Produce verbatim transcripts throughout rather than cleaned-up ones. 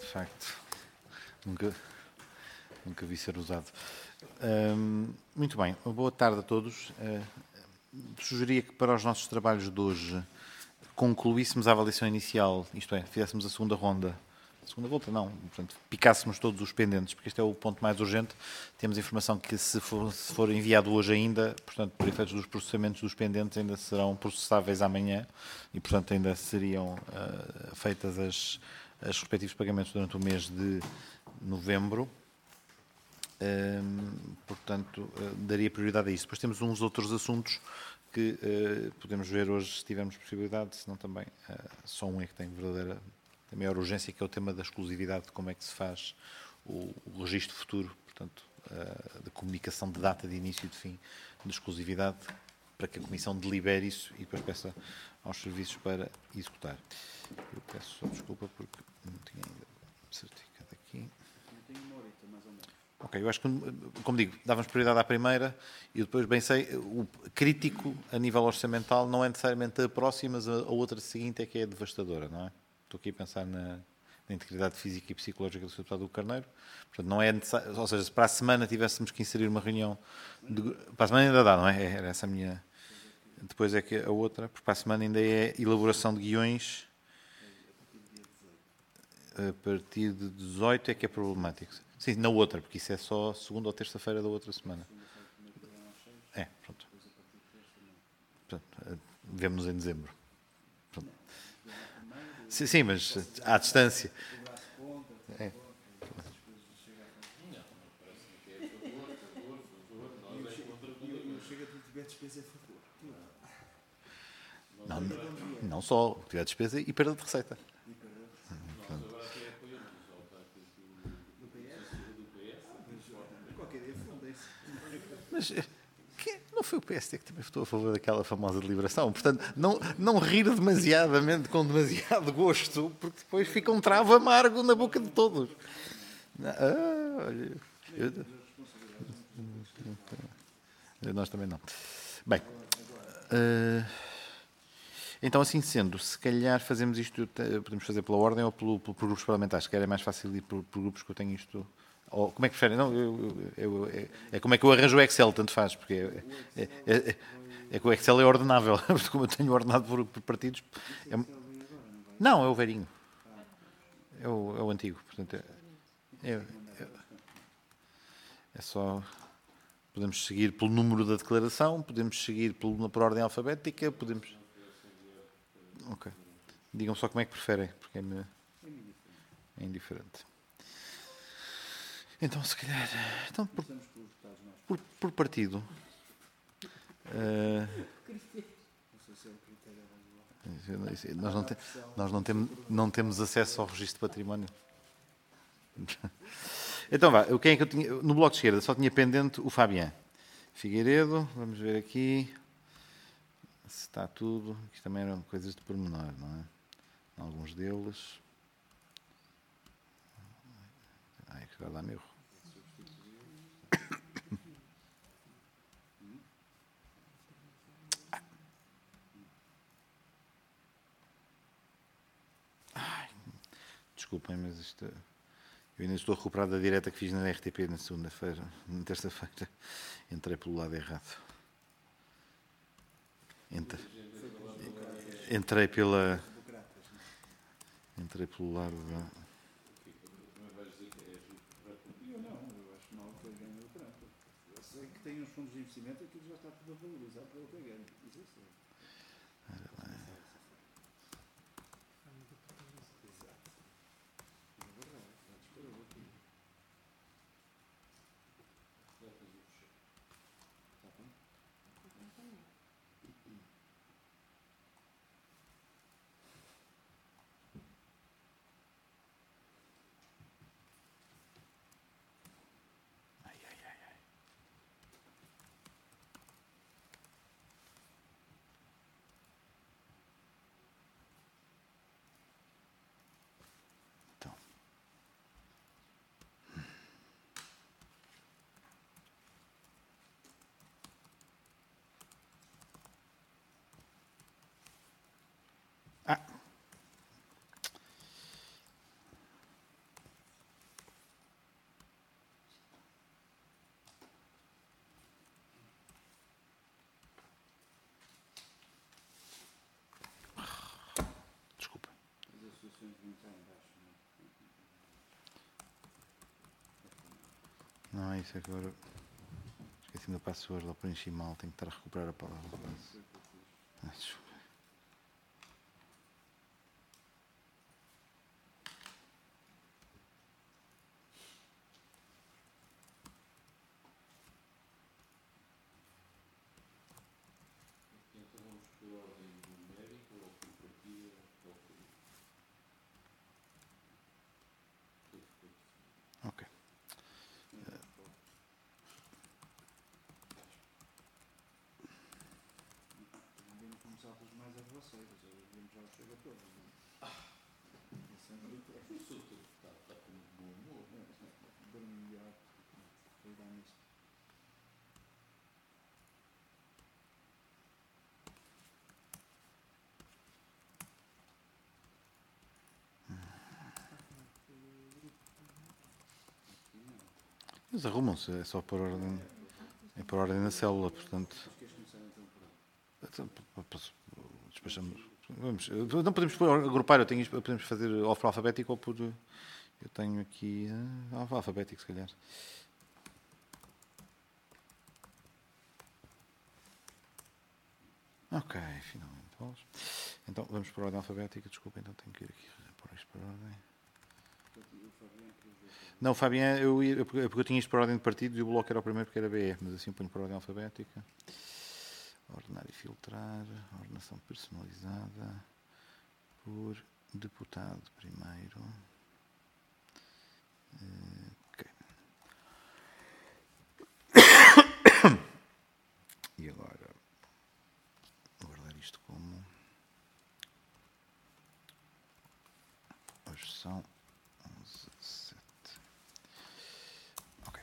facto, nunca, nunca vi ser usado. Um, muito bem, boa tarde a todos. Uh, sugeria que para os nossos trabalhos de hoje concluíssemos a avaliação inicial, isto é, fizéssemos a segunda ronda, a segunda volta não, portanto, picássemos todos os pendentes, porque este é o ponto mais urgente. Temos informação que se for, se for enviado hoje ainda, portanto, por efeitos dos processamentos dos pendentes, ainda serão processáveis amanhã e, portanto, ainda seriam uh, feitas as, as respectivos pagamentos durante o mês de novembro. Um, portanto, uh, daria prioridade a isso. Depois temos uns outros assuntos que uh, podemos ver hoje, se tivermos possibilidade, senão também uh, só um é que tem verdadeira, tem maior urgência, que é o tema da exclusividade, de como é que se faz o, o registro futuro, portanto, uh, da comunicação de data de início e de fim de exclusividade, para que a Comissão delibere isso e depois peça aos serviços para executar. Eu peço só desculpa porque não tinha ainda certificado aqui. Ok, eu acho que, como digo, dávamos prioridade à primeira e depois, bem sei, o crítico a nível orçamental não é necessariamente a próxima, mas a outra seguinte é que é devastadora, não é? Estou aqui a pensar na, na integridade física e psicológica do senhor Deputado do Carneiro. Portanto, não é necessário, ou seja, se para a semana tivéssemos que inserir uma reunião, de, para a semana ainda dá, não é? Era essa a minha... Depois é que a outra, porque para a semana ainda é elaboração de guiões, a partir de dezoito é que é problemático. Sim, na outra, porque isso é só segunda ou terça-feira da outra semana. É, pronto. Portanto, vemo-nos em dezembro. Pronto. Sim, sim, mas à distância. É. Não, não só, o que tiver despesa e perda de receita. Mas que, não foi o P S D que também votou a favor daquela famosa deliberação? Portanto, não, não rir demasiadamente, com demasiado gosto, porque depois fica um travo amargo na boca de todos. Ah, olha, eu, eu, nós também não. Bem, uh, então assim sendo, se calhar fazemos isto, podemos fazer pela ordem ou pelo, pelo, por grupos parlamentares, se calhar é mais fácil ir por, por grupos que eu tenho isto... Ou como é que preferem? Não, eu, eu, eu, é, é como é que eu arranjo o Excel, tanto faz, porque é, é, é, é que o Excel é ordenável, como eu tenho ordenado por, por partidos. É, não, é o velhinho. É o, é o antigo. Portanto, é, é, é só... Podemos seguir pelo número da declaração, podemos seguir pelo, por ordem alfabética, podemos... Ok. Digam só como é que preferem, porque é, é indiferente. Então, se calhar... Então, por, por, por partido... Uh, nós não, te, nós não, tem, não temos acesso ao registro de património. Então, vá. Quem é que eu tinha? No bloco de esquerda só tinha pendente o Fabián Figueiredo. Vamos ver aqui se está tudo. Isto também eram coisas de pormenor, não é? Alguns deles... Ai, que vai dar meu. Ai, desculpem, mas isto... Eu ainda estou a recuperar da direta que fiz na R T P na segunda-feira, na terça-feira. Entrei pelo lado errado. Entre... Entrei pela... Entrei pelo lado da... Tem uns fundos de investimento, aquilo já está tudo a valorizar para o que ganho. Isso é certo. Não é isso, agora esqueci da password, ou preenchi mal, tenho que estar a recuperar a palavra. Ah, desculpa. Então vamos por ordem numérica ou por partida ou por... Ok. Devemos começar pelos mais arruaceiros, devemos já chega a todos. Isso é muito... Está com um bom humor. Dorme melhor. Foi dar nisto. Eles arrumam-se, é só por ordem, é por ordem na célula, portanto. Queres começar então por onde? Então, posso- despachamos. Vamos, não podemos pôr- agrupar, eu tenho, isto- podemos fazer ou por alfabético ou por. Eu tenho aqui. ah, alfabético, se calhar. Ok, finalmente. Vamos. Então vamos por ordem alfabética, desculpa, então tenho que ir aqui pôr isto por ordem. O Fabiano quer ver. Não, Fabián, eu, ia- porque eu tinha isto por ordem de partido e o bloco era o primeiro porque era B E, mas assim ponho por ordem alfabética. Ordenar e filtrar, ordenação personalizada, por deputado primeiro. Eh, ok. E agora, vou guardar isto como. Hoje são onze, sete. Ok.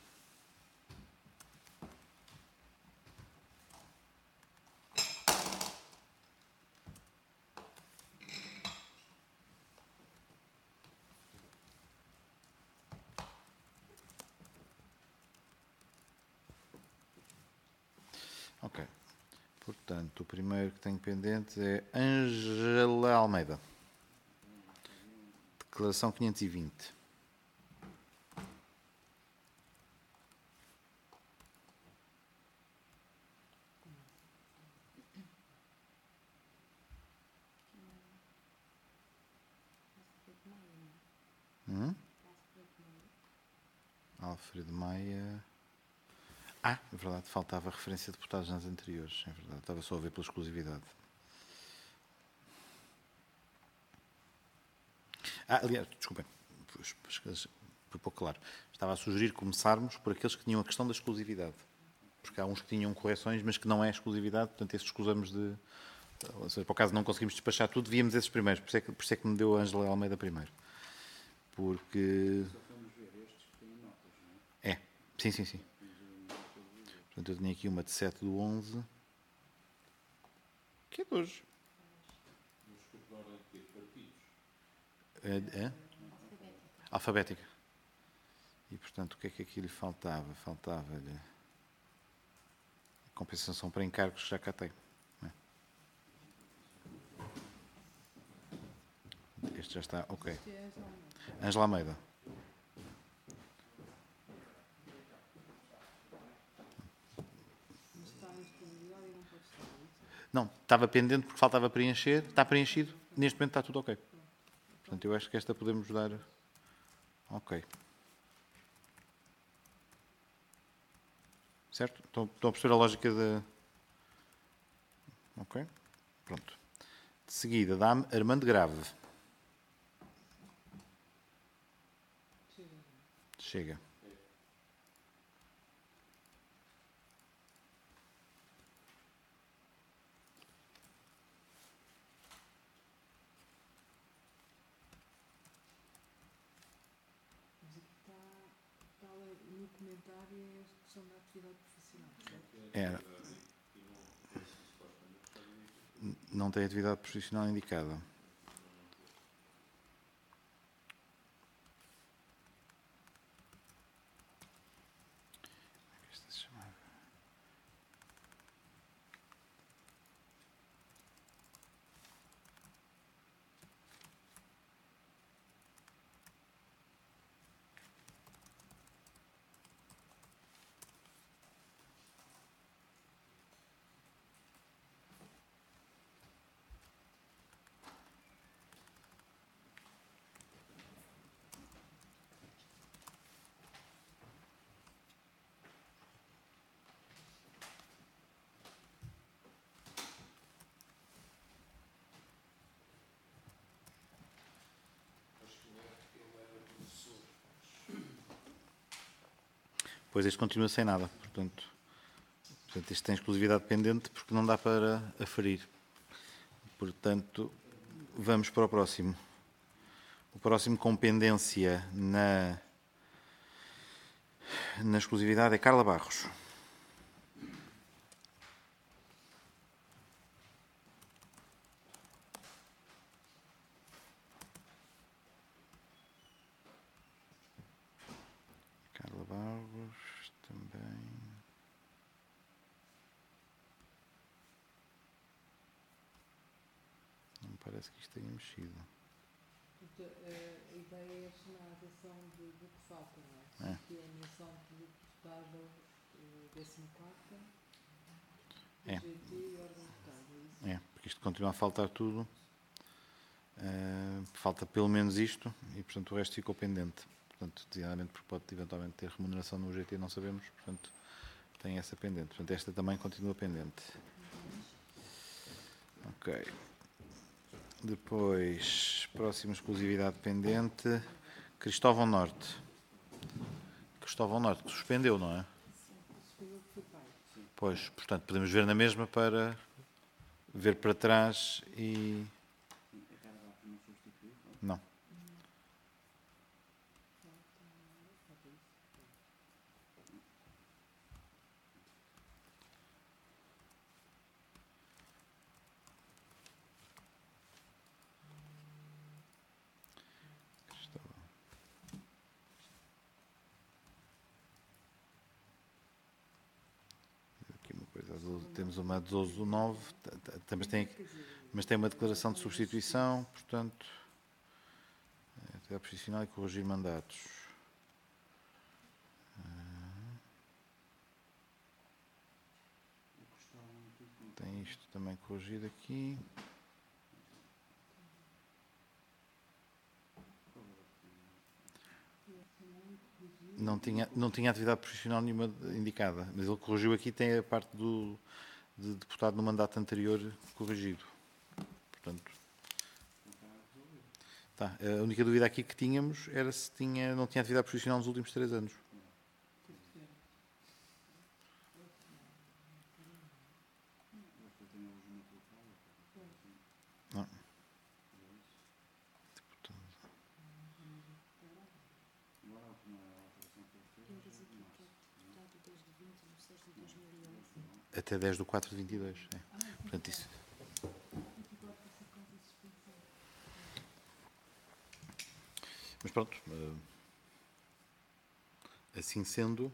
Ok. Portanto, o primeiro que tenho pendente é Ângela Almeida. Declaração quinhentos e vinte. Hum? Alfredo Maia. Ah, é verdade, faltava referência de deputados nas anteriores. É verdade, estava só a ver pela exclusividade. Ah, aliás, desculpem, foi pouco claro. Estava a sugerir começarmos por aqueles que tinham a questão da exclusividade. Porque há uns que tinham correções, mas que não é exclusividade, portanto, esses escusamos de. Ou seja, por acaso não conseguimos despachar tudo, víamos esses primeiros. Por isso é que, por isso é que me deu a Ângela Almeida primeiro. Porque. Só fomos ver estes que têm notas, não é? É, sim, sim, sim. Portanto, eu tinha aqui uma de sete do onze, que é de hoje. Vamos por ordem de quê? Partidos. É, é? Alfabética. E, portanto, o que é que aqui lhe faltava? Faltava-lhe compensação para encargos que já cá tem. Não é? Este já está, ok. Ângela Almeida. Não, estava pendente porque faltava preencher, está preenchido, neste momento está tudo ok. Portanto, eu acho que esta podemos dar ok. Certo? Estão, estão a perceber a lógica da... Ok? Pronto. De seguida, dá-me Armando Grave. Chega. No comentário é a questão da atividade profissional, certo? Era. Não tem atividade profissional indicada. Isto se chama... depois este continua sem nada, portanto, portanto este tem exclusividade pendente porque não dá para aferir. Portanto, vamos para o próximo. O próximo com pendência na, na exclusividade é Carla Barros. Carla Barros também. Não me parece que isto tenha mexido. Portanto, a ideia é chamar a atenção do, do que falta, não é? É. Que é a emissão de deputado décimo quarto, É. G T e órgão deputado, é isso? É, porque isto continua a faltar tudo. Uh, falta pelo menos isto e, portanto, o resto ficou pendente. Portanto, designadamente porque pode eventualmente ter remuneração no G T, não sabemos. Portanto, tem essa pendente. Portanto, esta também continua pendente. Ok. Depois, próxima exclusividade pendente, Cristóvão Norte. Cristóvão Norte, que suspendeu, não é? Suspendeu que foi pai. Pois, portanto, podemos ver na mesma para ver para trás e... A Carla Barros não substituiu? Não. Falta isso. Cristóvão. Aqui uma coisa azul. Temos uma doze nove, mas tem, Quer dizer, mas tem uma declaração de substituição, portanto, atividade profissional e corrigir mandatos. O Cristóvão tudo com Tem isto também corrigido aqui. Não tinha, não tinha atividade profissional nenhuma indicada, mas ele corrigiu aqui, tem a parte do de deputado no mandato anterior corrigido. Portanto, tá. A única dúvida aqui que tínhamos era se tinha, não tinha atividade profissional nos últimos três anos. Não. Até dez de quatro de vinte e dois. É. Portanto, isso. Mas pronto. Assim sendo,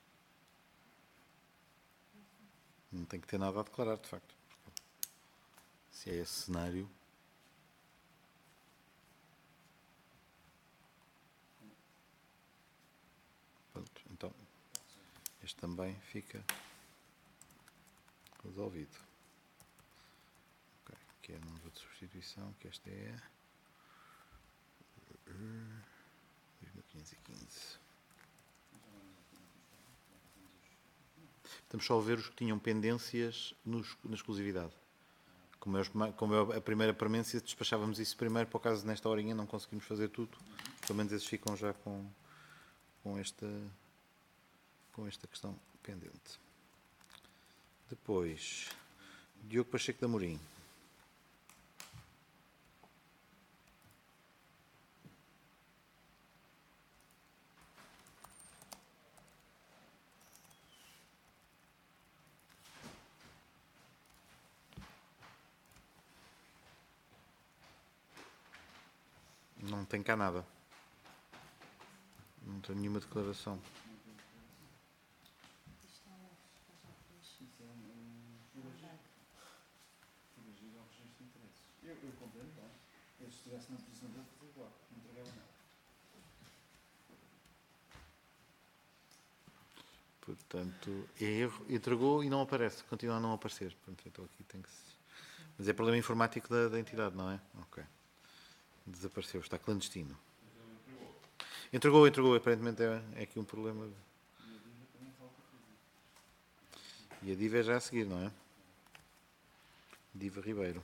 não tem que ter nada a declarar, de facto. Se é esse cenário. Pronto, então, este também fica resolvido. Ok, aqui é a número de substituição, que esta é dois mil quinhentos e quinze. Estamos só a ver os que tinham pendências nos, na exclusividade. Como é, como é a primeira premência, despachávamos isso primeiro, por acaso nesta horinha não conseguimos fazer tudo. Pelo menos esses ficam já com, com, esta, com esta questão pendente. Depois, Diogo Pacheco de Amorim. Não tem cá nada. Não tem nenhuma declaração. Isso é um corrigir ao registro de interesses. Eu, eu compreendo, tá? Eu se estivesse na posição dele, fazia igual, não entregava nada. Portanto, é erro, entregou e não aparece, continua a não aparecer. Portanto, então aqui tem que se... Mas é problema informático da, da entidade, não é? Ok. Desapareceu, está clandestino. Entregou, entregou, aparentemente é, é aqui um problema. E a Diva é já a seguir, não é? Diva Ribeiro.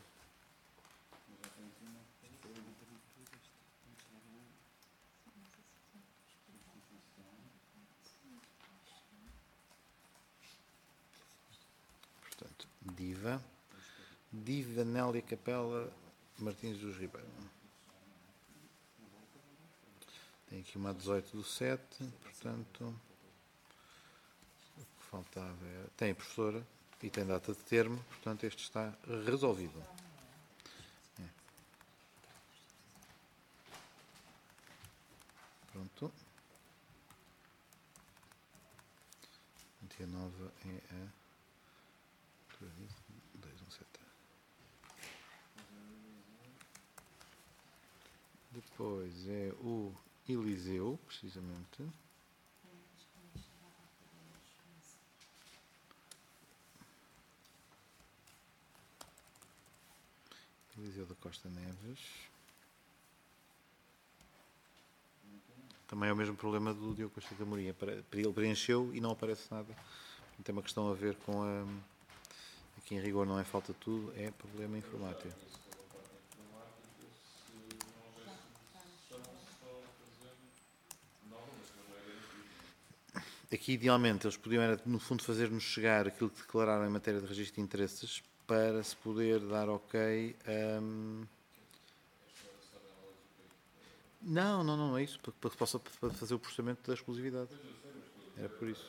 Diva. Diva Nélia Capela Martins dos Ribeiro. Tem aqui uma dezoito do sete, portanto, o que faltava é... Tem a professora e tem data de termo, portanto este está resolvido. É. Pronto. vinte e nove é a dois um sete. Depois é o Eliseu, precisamente. Eliseu da Costa Neves. Também é o mesmo problema do Diogo Costa Camorim. Ele preencheu e não aparece nada. Tem uma questão a ver com a... Aqui em rigor não é falta de tudo, é problema informático. Aqui, idealmente, eles podiam, era, no fundo, fazer-nos chegar aquilo que declararam em matéria de registro de interesses para se poder dar ok. Um... Não, não, não é isso, para que possa fazer o processamento da exclusividade. Era por isso.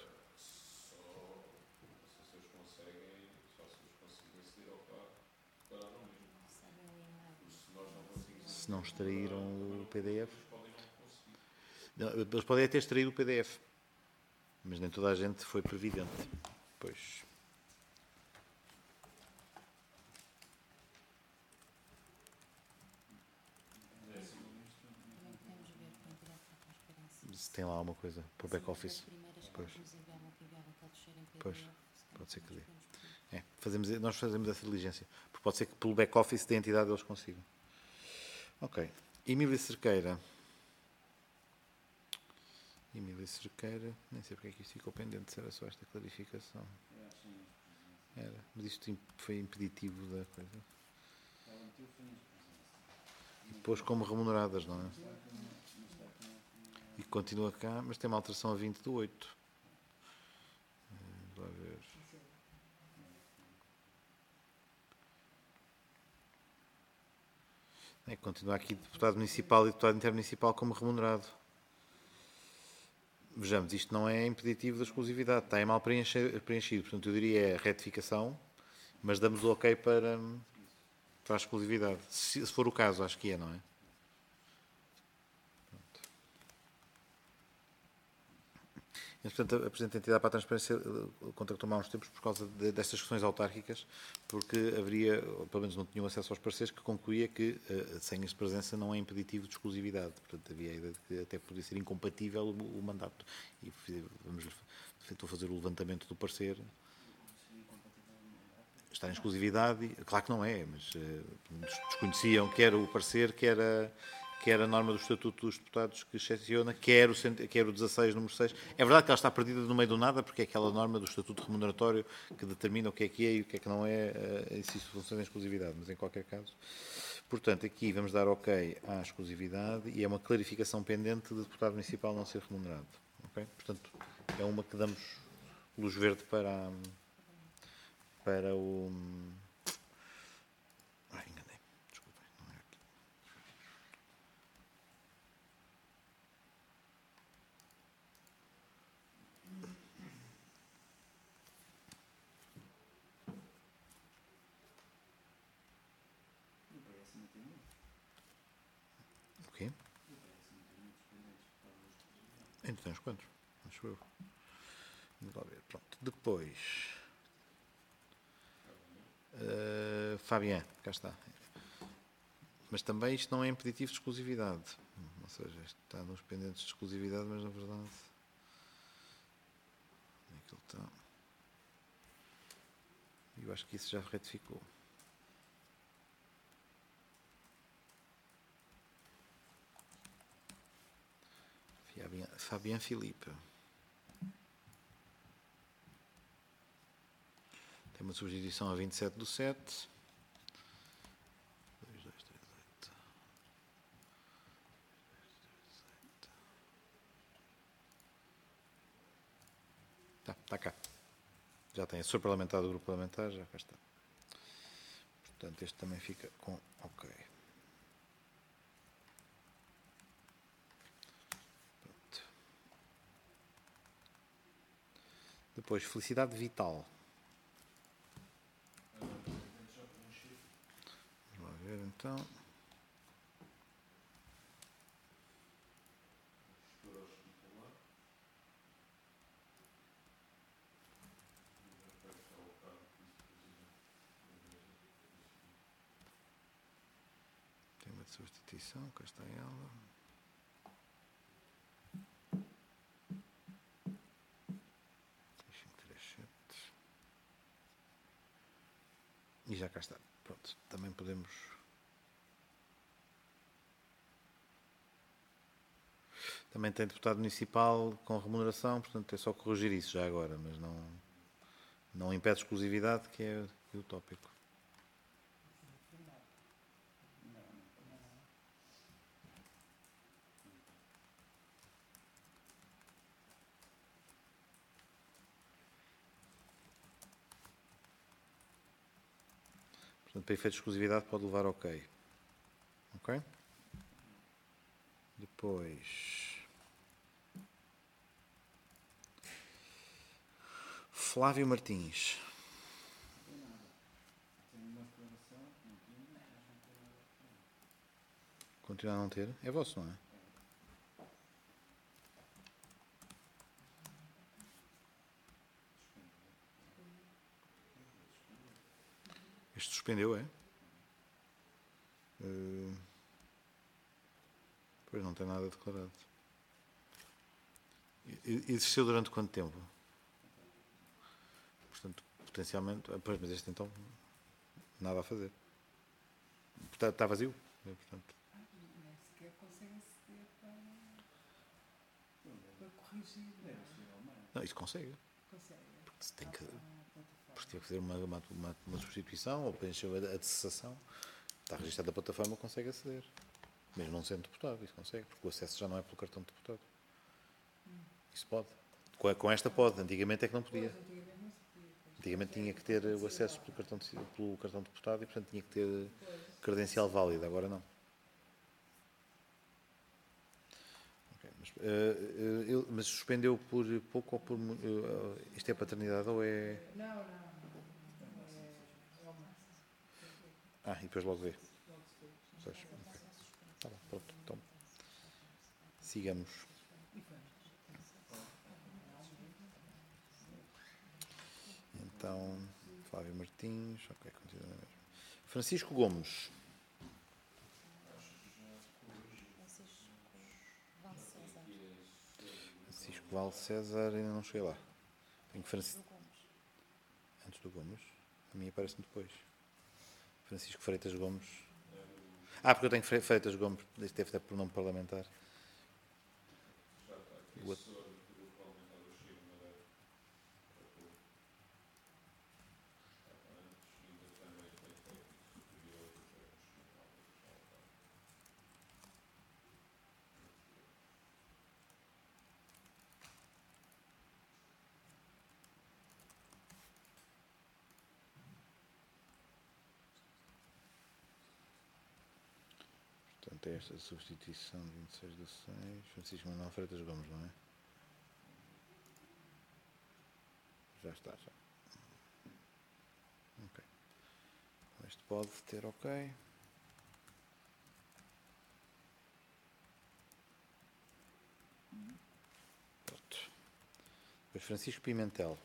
Se não extraíram o P D F. Não, eles podem até extrair o P D F. Mas nem toda a gente foi previdente. Pois. Se tem lá alguma coisa para o back-office. Pois. Pois. Pode ser que dê. É, fazemos, nós fazemos essa diligência. Porque pode ser que pelo back-office da entidade eles consigam. Ok. Emília Cerqueira. Emília Cerqueira, nem sei porque é que isto ficou pendente, se era só esta clarificação. Era, mas isto foi impeditivo da coisa. E depois como remuneradas, não é? E continua cá, mas tem uma alteração a vinte do oito. Vamos lá ver. É, continua aqui deputado municipal e deputado intermunicipal como remunerado. Vejamos, isto não é impeditivo da exclusividade, está em mal preenchido, portanto eu diria é retificação, mas damos o ok para, para a exclusividade. Se, se for o caso, acho que é, não é? Mas, portanto, a Presidente da Entidade para a Transparência contactou-me há uns tempos por causa de, destas questões autárquicas, porque haveria, ou pelo menos não tinham acesso aos pareceres, que concluía que uh, senhas de presença não é impeditivo de exclusividade. Portanto, havia a ideia de que até podia ser incompatível o, o mandato. E vamos, estou a fazer o levantamento do parecer. Estar em exclusividade, claro que não é, mas uh, desconheciam quer o parecer, quer a... quer a norma do Estatuto dos Deputados que excepciona, quer o, quer o dezasseis, número seis. É verdade que ela está perdida no meio do nada, porque é aquela norma do Estatuto Remuneratório que determina o que é que é e o que é que não é, e se isso funciona em exclusividade, mas em qualquer caso. Portanto, aqui vamos dar ok à exclusividade e é uma clarificação pendente de deputado municipal não ser remunerado. Okay? Portanto, é uma que damos luz verde para, a, para o... Ainda tens quantos? Acho eu. Vamos lá ver. Pronto. Depois. Uh, Fabian, cá está. Mas também isto não é impeditivo de exclusividade. Ou seja, isto está nos pendentes de exclusividade, mas na verdade. Onde é que ele está? Eu acho que isso já retificou. Fabian Filipe. Tem uma substituição a vinte e sete do sete. dois, dois, três, oito. Tá, está cá. Já tem assessor parlamentar do grupo parlamentar, já cá está. Portanto, este também fica com ok. Pronto. Depois, felicidade vital. Vamos lá ver então. Tem uma de substituição, cá está ela. cinco, três, sete. E já cá está. Pronto, também podemos... Também tem deputado municipal com remuneração, portanto é só corrigir isso já agora, mas não, não impede exclusividade, que é o tópico. Portanto, para efeito de exclusividade pode levar ok. Ok? Depois... Flávio Martins. Não tem nada. Tem uma declaração, não tinha, mas não tem nada. Continua a não ter? É vosso, não é? Este suspendeu, é? Uh, pois não tem nada declarado. E- Existiu durante quanto tempo? Portanto, potencialmente... Pois, mas este então... Nada a fazer. Está, está vazio. Portanto, Nem sequer consegue aceder para, para corrigir. Não Deve é? ser ao meio. não, isso consegue. Consegue. Porque se tem que... Ah, plataforma. Porque teve que fazer uma, uma, uma, uma substituição ou preencher a, a de cessação. Está registrado na plataforma, consegue aceder. Mesmo não sendo deputado, isso consegue, porque o acesso já não é pelo cartão de deputado. Isso pode. Com, com esta pode, antigamente é que não podia. Pois, antigamente não se podia. Pois. Antigamente tinha que ter o acesso pelo cartão de, pelo cartão de deputado e, portanto, tinha que ter credencial válida, agora não. Ok, mas, eh, eh, ele- mas suspendeu por pouco ou por... mu- eh, isto é paternidade ou é... Não, não, não. É, é o máximo. Ah, e depois logo vê. Logo se vê. Pois, ok. Tá bom, pronto, então sigamos. E vamos. Então, Flávio Martins, ok, continua na mesma. Francisco Gomes. Francisco Val César, ainda não cheguei lá. Tenho Francisco... Antes do Gomes? A minha aparece-me depois. Francisco Freitas Gomes. Ah, porque eu tenho Fre- Freitas Gomes. Isto deve estar por nome parlamentar. O outro- Portanto, é esta substituição de vinte e seis de seis. Francisco Manuel Freitas Gomes, não é? Já está, já. Ok. Então, este pode ter ok. Pronto. Depois Francisco Pimentel.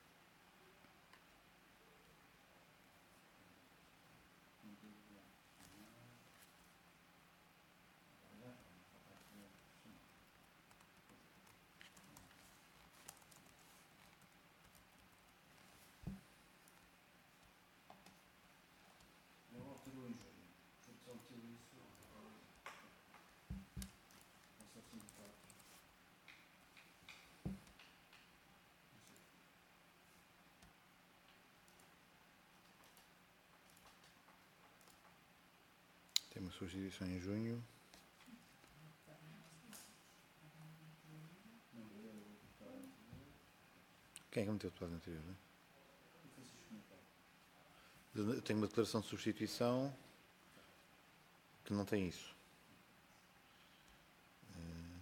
Ele alterou em junho. Portanto, só meteu isso. Não só sindicatos. Tem uma substituição em junho. Não meteu o deputado anterior. Quem é que meteu o deputado anterior? Né? E Francisco Pimentel. Eu tenho uma declaração de substituição que não tem isso. Uh,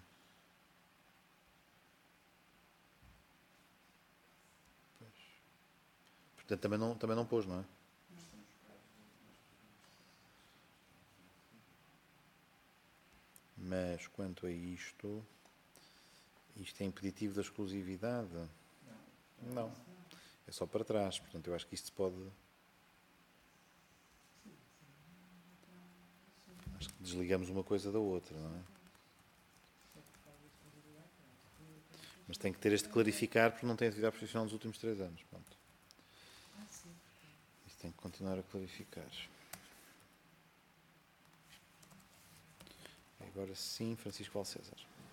pois. Portanto, também não, também não pôs, não é? Mas, quanto a isto, isto é impeditivo da exclusividade? Não. Não. É só para trás. Portanto, eu acho que isto se pode... Acho que desligamos uma coisa da outra, não é? Mas tem que ter este clarificar, porque não tem atividade profissional nos últimos três anos. Pronto. Isto tem que continuar a clarificar. Agora sim, Francisco Valcésar.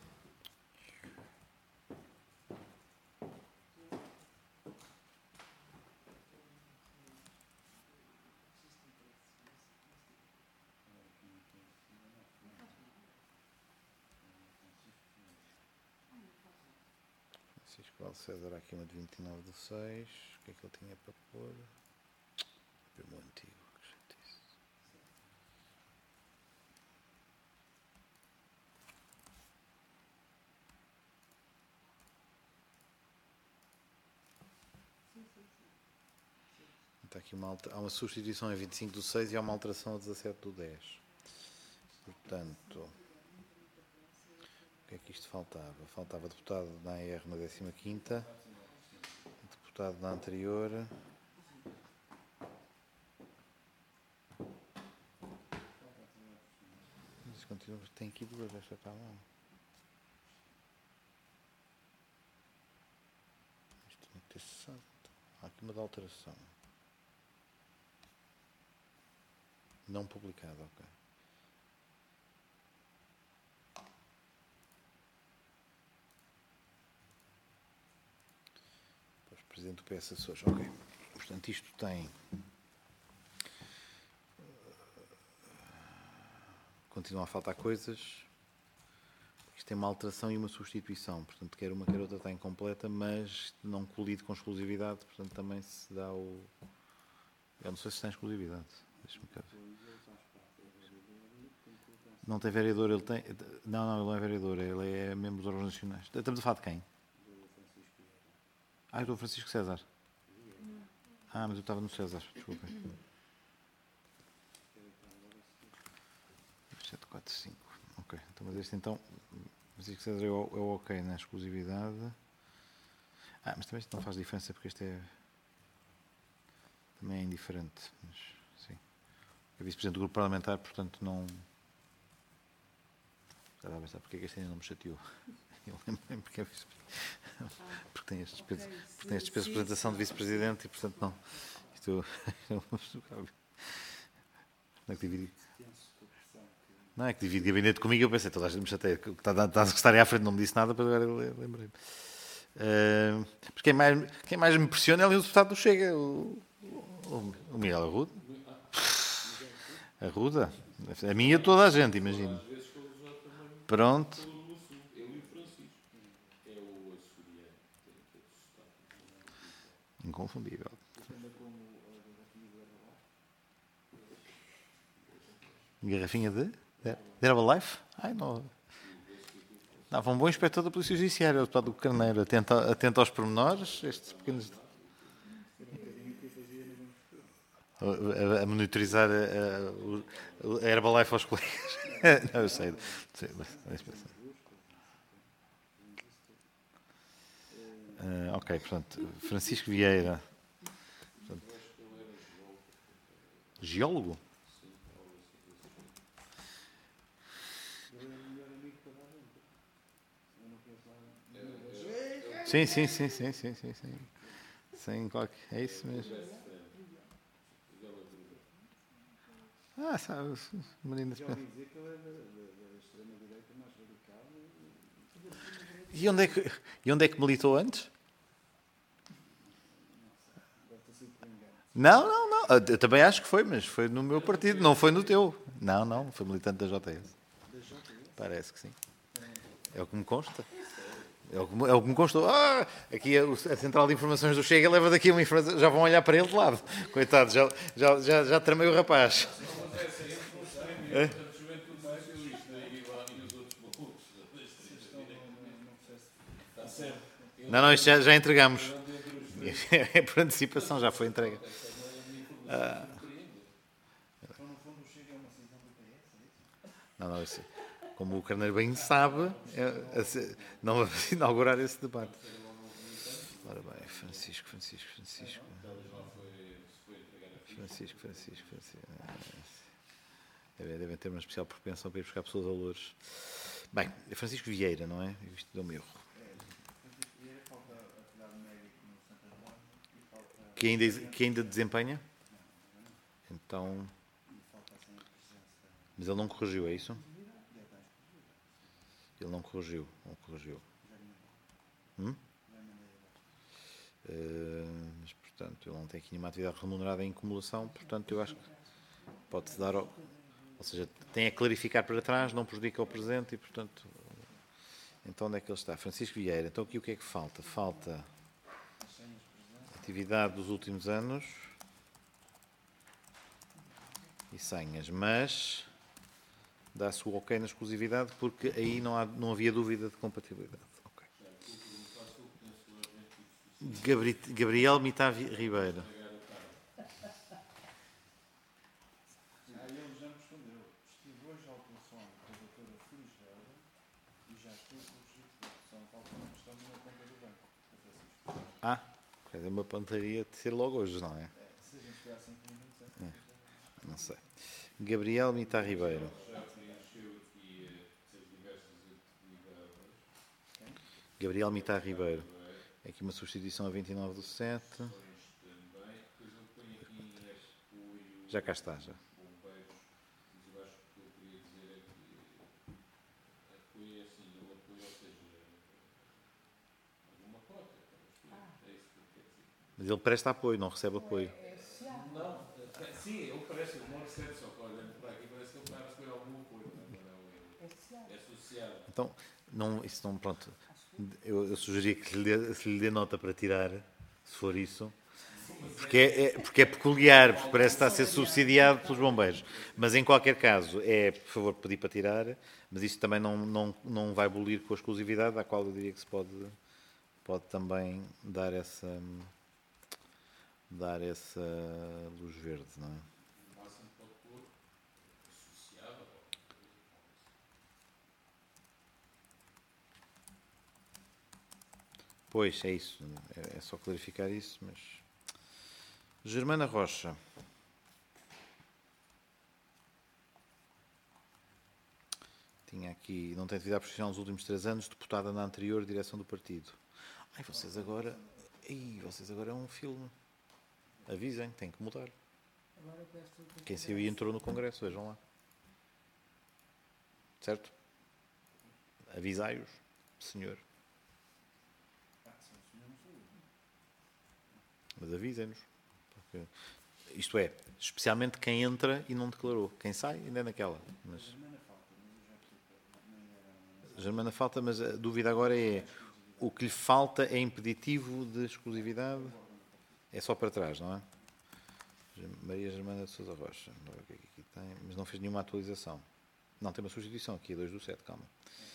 Francisco Valcésar, aqui uma de vinte e nove de seis. O que é que ele tinha para pôr? Primo antigo, que chatice. Está aqui uma, há uma substituição a vinte e cinco do seis e há uma alteração a dezassete do dez. Portanto, o que é que isto faltava? Faltava deputado da A R na décima quinta, deputado da anterior. Mas continua, tem aqui duas, esta está mal. Isto tem que ter santo. Há aqui uma de alteração. Não publicado, ok. Pois, Presidente do P S Açores, ok. Portanto, isto tem... Continuam a faltar coisas. Isto tem uma alteração e uma substituição. Portanto, quer uma, quer outra está incompleta, mas não colide com exclusividade. Portanto, também se dá o... Eu não sei se tem exclusividade. Deixa-me cá ver. Não tem vereador, ele tem... Não, não, ele não é vereador, ele é membro dos órgãos nacionais. Estamos a falar de quem? Ah, eu estou Francisco César. Ah, mas eu estava no César, desculpa. sete, quatro, cinco. Ok, então, mas este então... Francisco César é o, é o ok na exclusividade. Ah, mas também isto não faz diferença porque este é... Também é indiferente, mas sim. É vice-presidente do grupo parlamentar, portanto não... Estava a pensar porque é que este ainda não me chateou. Eu lembro-me porque é vice-presidente. Porque tem estes pesos, porque tem estes pesos de apresentação de vice-presidente e, portanto, não. Isto... Não é que dividi... Não é que dividi gabinete comigo, eu pensei, toda a gente me chateia. Está a secretária à frente, não me disse nada, para agora eu lembrei-me. Uh, porque quem mais, quem mais me impressiona é ali o deputado do Chega, o, o, o Miguel Arruda. Arruda? A minha toda a gente, imagino. Pronto. Inconfundível. Garrafinha de? De Herbalife? Ai, não. Dava um bom inspetor da Polícia Judiciária, o deputado do Carneiro, atento, atento aos pormenores, estes pequenos... A, a monitorizar a, a, a Herbalife aos colegas. Não, eu sei. sei mas, uh, ok, portanto, Francisco Vieira. Portanto, geólogo? Sim, sim, sim, sim, sim, sim, sim. Sem qualquer... É isso mesmo. Ah, sabe, Marina... Já ouvi dizer que ele é da extrema-direita mais radical. E onde é que, e onde é que militou antes? Não, não, não. Eu também acho que foi, mas foi no meu partido, não foi no teu. Não, não, foi militante da J S. Parece que sim. É o que me consta. É o que me, é o que me constou. Ah, aqui a, a Central de Informações do Chega leva daqui uma informação. Já vão olhar para ele de lado. Coitado, já, já, já, já tramei o rapaz. É? Não, não, isto já, já entregamos. É por antecipação, já foi entregue. Ah. Não, não, isso, como o Carneiro bem sabe, é, é, não vamos inaugurar esse debate. Ora bem, Francisco, Francisco, Francisco. Francisco, Francisco, Francisco. Devem, devem ter uma especial propensão para ir buscar pessoas a Loures. Bem, é Francisco Vieira, não é? Isto deu-me erro. Que ainda, que ainda desempenha? Então. Mas ele não corrigiu, é isso? Ele não corrigiu. Não corrigiu. Hum? Uh, mas, portanto, ele não tem aqui nenhuma atividade remunerada em acumulação, portanto, eu acho que pode-se dar. Ao, ou seja, tem a clarificar para trás, não prejudica o presente e, portanto. Então, onde é que ele está? Francisco Vieira. Então, aqui o que é que falta? Falta atividade dos últimos anos e senhas, mas dá-se o ok na exclusividade porque aí não, há, não havia dúvida de compatibilidade. Okay. Gabri, Gabriel Mitar Ribeiro. Ah, ele já me respondeu. Estive hoje à automação com a doutora Frigideira e já estou com o registro. Só me falta uma questão de uma conta do banco. Ah, é uma pontaria de ser logo hoje, não é? Se a gente esperar cinco minutos, é. Não sei. Gabriel Mitar Ribeiro. Gabriel Mitar Ribeiro. É aqui uma substituição a vinte e nove do sete. Já cá está, já. Mas ele presta apoio, não recebe apoio. Não, sim, ele parece, ele não recebe, só que olhando para aqui parece que ele está a receber algum apoio, é associado. Então, não, isso não, pronto, eu, eu sugeria que lhe dê, se lhe dê nota para tirar, se for isso, porque é, é, porque é peculiar, porque parece que está a ser subsidiado pelos bombeiros. Mas em qualquer caso, é, por favor, pedir para tirar, mas isso também não, não, não vai abolir com a exclusividade, à qual eu diria que se pode, pode também dar essa... dar essa luz verde, não é? Pois, é isso. É só clarificar isso, mas... Germana Rocha. Tinha aqui, não tem atividade profissional nos últimos três anos, deputada na anterior direção do partido. Ai, vocês agora... Ai, vocês agora é um filme. Avisem, tem que mudar. Quem saiu e entrou no Congresso, vejam lá. Certo? Avisai-os, senhor. Mas avisem-nos. Porque, isto é, especialmente quem entra e não declarou. Quem sai ainda é naquela. Mas... Germana falta, mas a dúvida agora é o que lhe falta é impeditivo de exclusividade? É só para trás, não é? Maria Germana de Sousa Rocha. Não, o que é que aqui tem? Mas não fez nenhuma atualização. Não, tem uma substituição aqui, dois do sete, calma.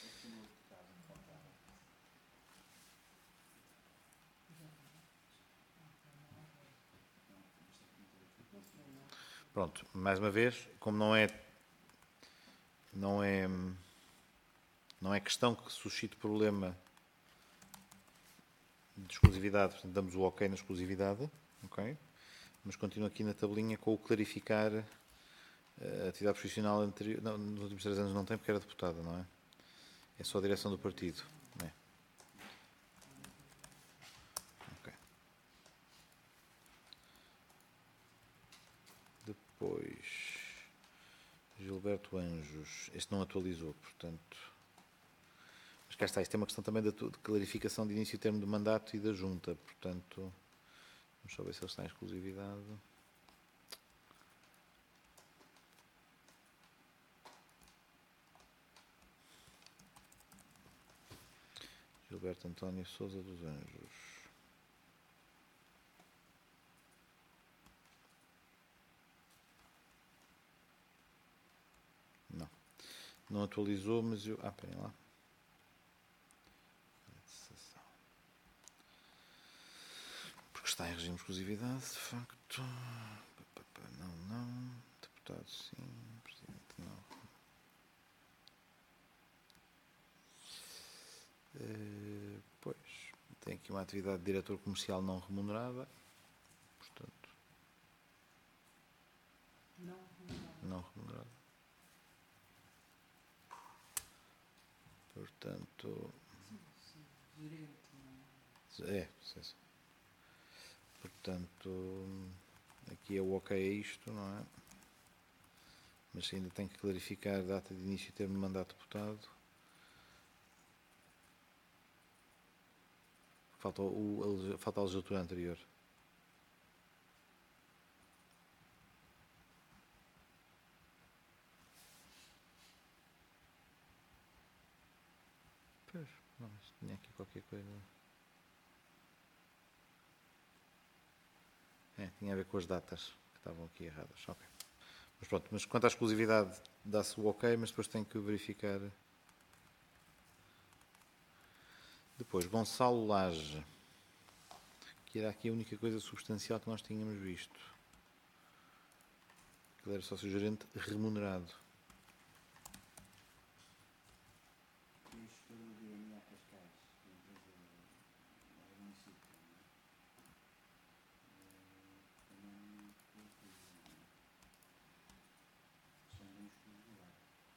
Pronto, mais uma vez, como não é não é não é questão que suscite problema de exclusividade, portanto damos o ok na exclusividade, ok? Mas continuo aqui na tabelinha com o clarificar a atividade profissional anterior, não, nos últimos três anos não tem porque era deputada, não é? É só a direção do partido, não é? Ok. Depois, Gilberto Anjos, este não atualizou, portanto... Mas cá está, isto é uma questão também de clarificação de início e termo de mandato e da junta, portanto, vamos só ver se ele está em exclusividade. Gilberto António Sousa dos Anjos. Não. Não atualizou, mas eu... Ah, esperem lá. Porque está em regime de exclusividade, de facto. Não, não. Deputado, sim. Presidente, não. Uh, pois, tem aqui uma atividade de diretor comercial não remunerada. Portanto, Não remunerado. não remunerada. Portanto, Sim, sim. Gerente, não é? é, sim, sim. Portanto, aqui é o ok a isto, não é? Mas ainda tem que clarificar a data de início e termo de mandato de deputado. Falta, o, a, falta a legislatura anterior. Pois, não, mas tinha aqui qualquer coisa. É, tinha a ver com as datas que estavam aqui erradas. Ok. Mas pronto, mas quanto à exclusividade, dá-se o ok, mas depois tem que verificar. Depois, Gonçalo Lage, que era aqui a única coisa substancial que nós tínhamos visto. Ele era sócio-gerente remunerado. Isto do D N A Cascais, da empresa do município, não é? Também foi utilizado, não é? Também exclusividade.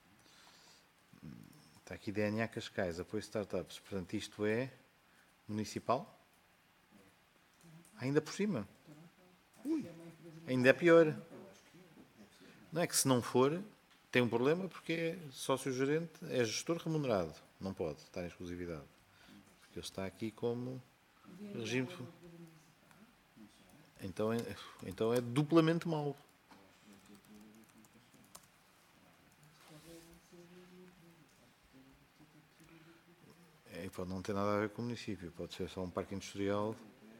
Está aqui D N A Cascais, apoio startups. Portanto, isto é municipal? Ainda por cima. Ui, ainda é pior. Não é que se não for, tem um problema porque é sócio-gerente, é gestor remunerado. Não pode estar em exclusividade. Porque ele está aqui como regime de... Então é, então é duplamente mau. É, pode não ter nada a ver com o município. Pode ser só um parque industrial.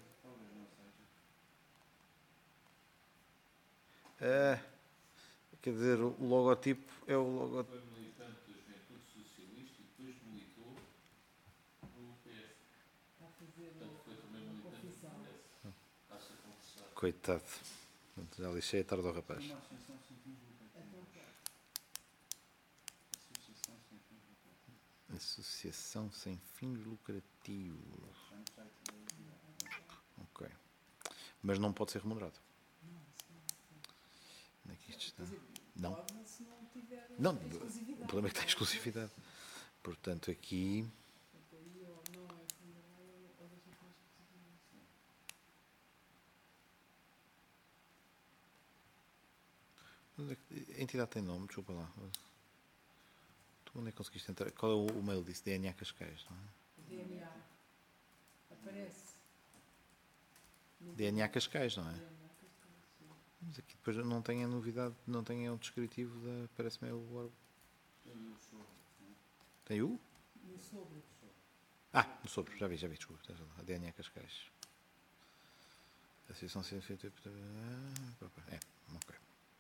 É, quer dizer, o logotipo é o logotipo. Foi militante da Juventude Socialista e depois militou no P S. Está a fazer Portanto, foi também uma militante do confissão. P S. Está-se a confessar. Coitado. Já lixei a tarde ao rapaz. Uma associação sem fins lucrativos. Então, claro. Associação sem fins lucrativos. Associação sem fins lucrativos. Está no site da entidade. Ok. Mas não pode ser remunerado. Não, isso não. Onde é que isto está? Quer dizer, Não. pode se não tiver Não, exclusividade. o problema é que está a exclusividade. Portanto, aqui... Portanto, aí ou não é remunerado ou deixa com exclusividade. Onde é que- a entidade tem nome, desculpa lá. Tu onde é que conseguiste entrar? Qual é o, o mail disso? D N A Cascais, não é? O D N A aparece. No D N A Cascais, não é? D N A Cascais, sim. Mas aqui depois não tem a novidade, não tem o descritivo da... Parece-me o órgão. Tem o sogro, não é? Tem o? No sobre. Ah, no sobre, já vi, já vi, desculpa. A D N A Cascais. Associação Científica... É, ok.